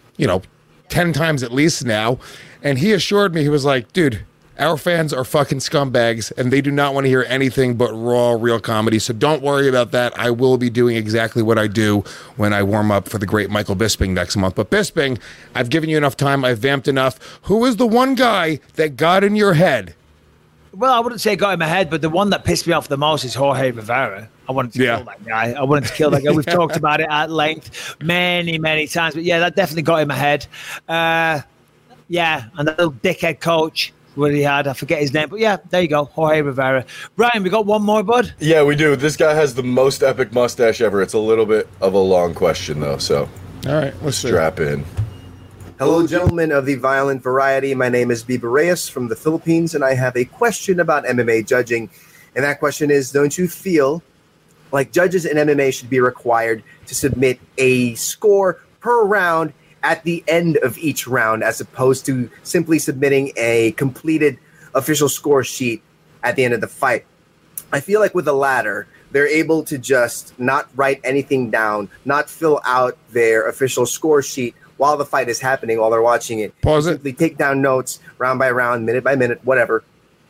S6: 10 times at least now. And he assured me, he was like, dude, our fans are fucking scumbags, and they do not want to hear anything but raw, real comedy. So don't worry about that. I will be doing exactly what I do when I warm up for the great Michael Bisping next month. But Bisping, I've given you enough time. I've vamped enough. Who is the one guy that got in your head?
S4: Well, I wouldn't say got in my head, but the one that pissed me off the most is Jorge Rivera. I wanted to kill that guy. I wanted to kill that guy. We've talked about it at length many, many times. But yeah, that definitely got in my head. And that little dickhead coach. What he had, I forget his name, but yeah, there you go, Jorge Rivera. Brian, we got one more, bud?
S9: Yeah, we do. This guy has the most epic mustache ever. It's a little bit of a long question, though, so
S6: all right, let's
S9: strap in.
S11: Hello, gentlemen of the violent variety. My name is Biba Reyes from the Philippines, and I have a question about MMA judging. And that question is, don't you feel like judges in MMA should be required to submit a score per round at the end of each round, as opposed to simply submitting a completed official score sheet at the end of the fight? I feel like with the latter, they're able to just not write anything down, not fill out their official score sheet while the fight is happening, while they're watching it.
S6: Pause it.
S11: Simply take down notes, round by round, minute by minute, whatever.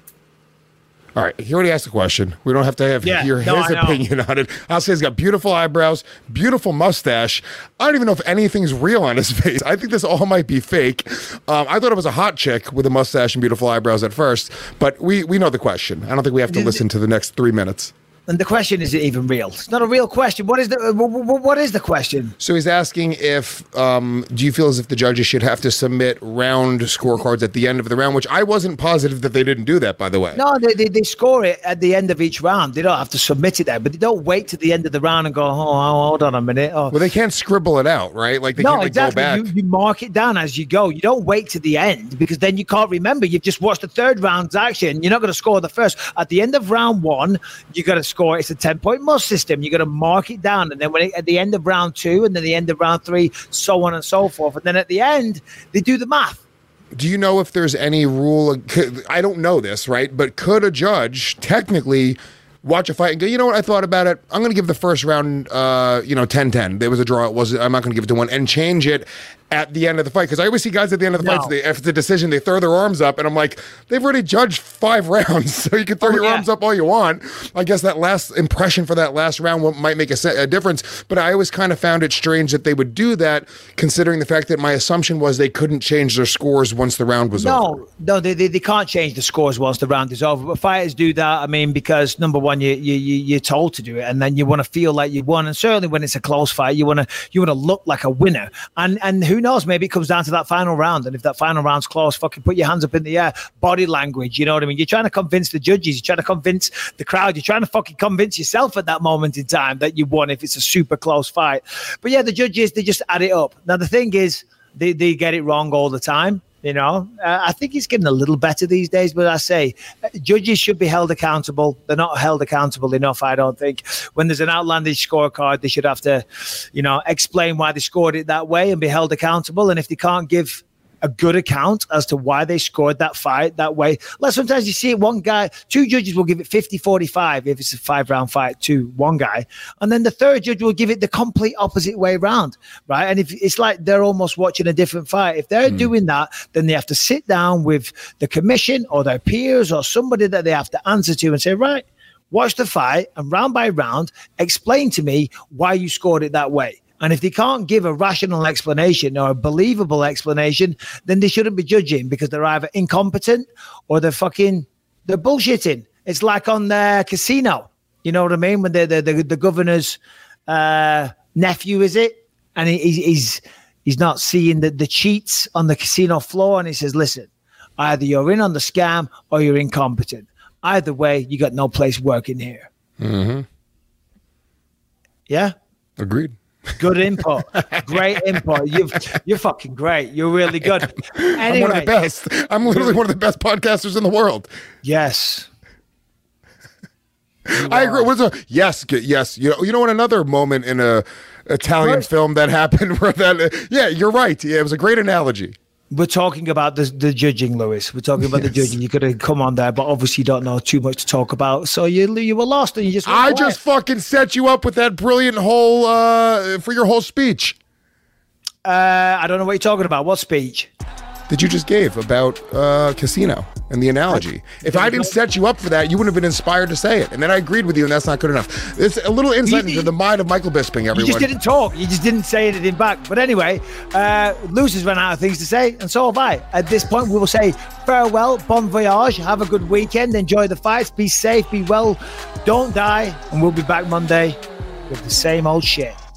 S6: All right, he already asked the question. We don't have to hear his opinion on it. I'll say he's got beautiful eyebrows, beautiful mustache. I don't even know if anything's real on his face. I think this all might be fake. I thought it was a hot chick with a mustache and beautiful eyebrows at first, but we know the question. I don't think we have to listen to the next 3 minutes.
S4: And the question, is it even real? It's not a real question. What is the question?
S6: So he's asking if, do you feel as if the judges should have to submit round scorecards at the end of the round, which I wasn't positive that they didn't do that, by the way.
S4: No, they score it at the end of each round. They don't have to submit it there, but they don't wait to the end of the round and go, oh, hold on a minute. Oh.
S6: Well, they can't scribble it out, right? Like they can't
S4: exactly.
S6: Go back.
S4: You mark it down as you go. You don't wait to the end, because then you can't remember. You've just watched the third round's action. You're not going to score the first. At the end of round one, you got to score. It's a 10-point must system. You got to mark it down, and then at the end of round two, and then the end of round three, so on and so forth. And then at the end, they do the math.
S6: Do you know if there's any rule? I don't know this, right? But could a judge technically watch a fight and go, you know what, I thought about it. I'm going to give the first round, 10-10. There was a draw. I'm not going to give it to one, and change it at the end of the fight. Because I always see guys at the end of the fight, if it's a decision, they throw their arms up, and I'm like, they've already judged 5 rounds, so you can throw your arms up all you want. I guess that last impression for that last round might make a difference, but I always kind of found it strange that they would do that, considering the fact that my assumption was they couldn't change their scores once the round was over.
S4: No, they can't change the scores once the round is over. But fighters do that, I mean, because number one, you're told to do it, and then you want to feel like you won, and certainly when it's a close fight, you want to look like a winner, and who knows, maybe it comes down to that final round, and if that final round's close, fucking put your hands up in the air. Body language, you know what I mean? You're trying to convince the judges, you're trying to convince the crowd, you're trying to fucking convince yourself at that moment in time that you won if it's a super close fight. But yeah, the judges, they just add it up. Now the thing is, they get it wrong all the time. You know, I think it's getting a little better these days, but I say judges should be held accountable. They're not held accountable enough, I don't think. When there's an outlandish scorecard, they should have to, explain why they scored it that way and be held accountable. And if they can't give a good account as to why they scored that fight that way. Like sometimes you see it, one guy, two judges will give it 50-45 if it's a 5-round fight to one guy, and then the third judge will give it the complete opposite way around, right? And if it's like they're almost watching a different fight. If they're doing that, then they have to sit down with the commission or their peers or somebody that they have to answer to and say, right, watch the fight and round by round, explain to me why you scored it that way. And if they can't give a rational explanation or a believable explanation, then they shouldn't be judging because they're either incompetent or they're bullshitting. It's like on the casino. You know what I mean? When the governor's nephew, is it? And he's not seeing the cheats on the casino floor. And he says, listen, either you're in on the scam or you're incompetent. Either way, you got no place working here.
S6: Mm-hmm.
S4: Yeah?
S6: Agreed.
S4: Good input. Great input. You're fucking great. You're really good. Anyway,
S6: I'm one of the best. I'm literally one of the best podcasters in the world.
S4: Yes.
S6: I agree. Yes. You know what? Another moment in a Italian film that happened where yeah, you're right. Yeah, it was a great analogy.
S4: We're talking about the judging, Lewis. We're talking about the judging. You could have come on there, but obviously you don't know too much to talk about. So you were lost and you just went quiet.
S6: Just fucking set you up with that brilliant whole for your whole speech.
S4: I don't know what you're talking about. What speech?
S6: That you just gave about casino and the analogy. If I didn't set you up for that, you wouldn't have been inspired to say it. And then I agreed with you, and that's not good enough. It's a little insight into the mind of Michael Bisping, everyone.
S4: You just didn't talk. You just didn't say anything back. But anyway, Lucy's run out of things to say, and so have I. At this point, we will say farewell, bon voyage, have a good weekend, enjoy the fights, be safe, be well, don't die, and we'll be back Monday with the same old shit.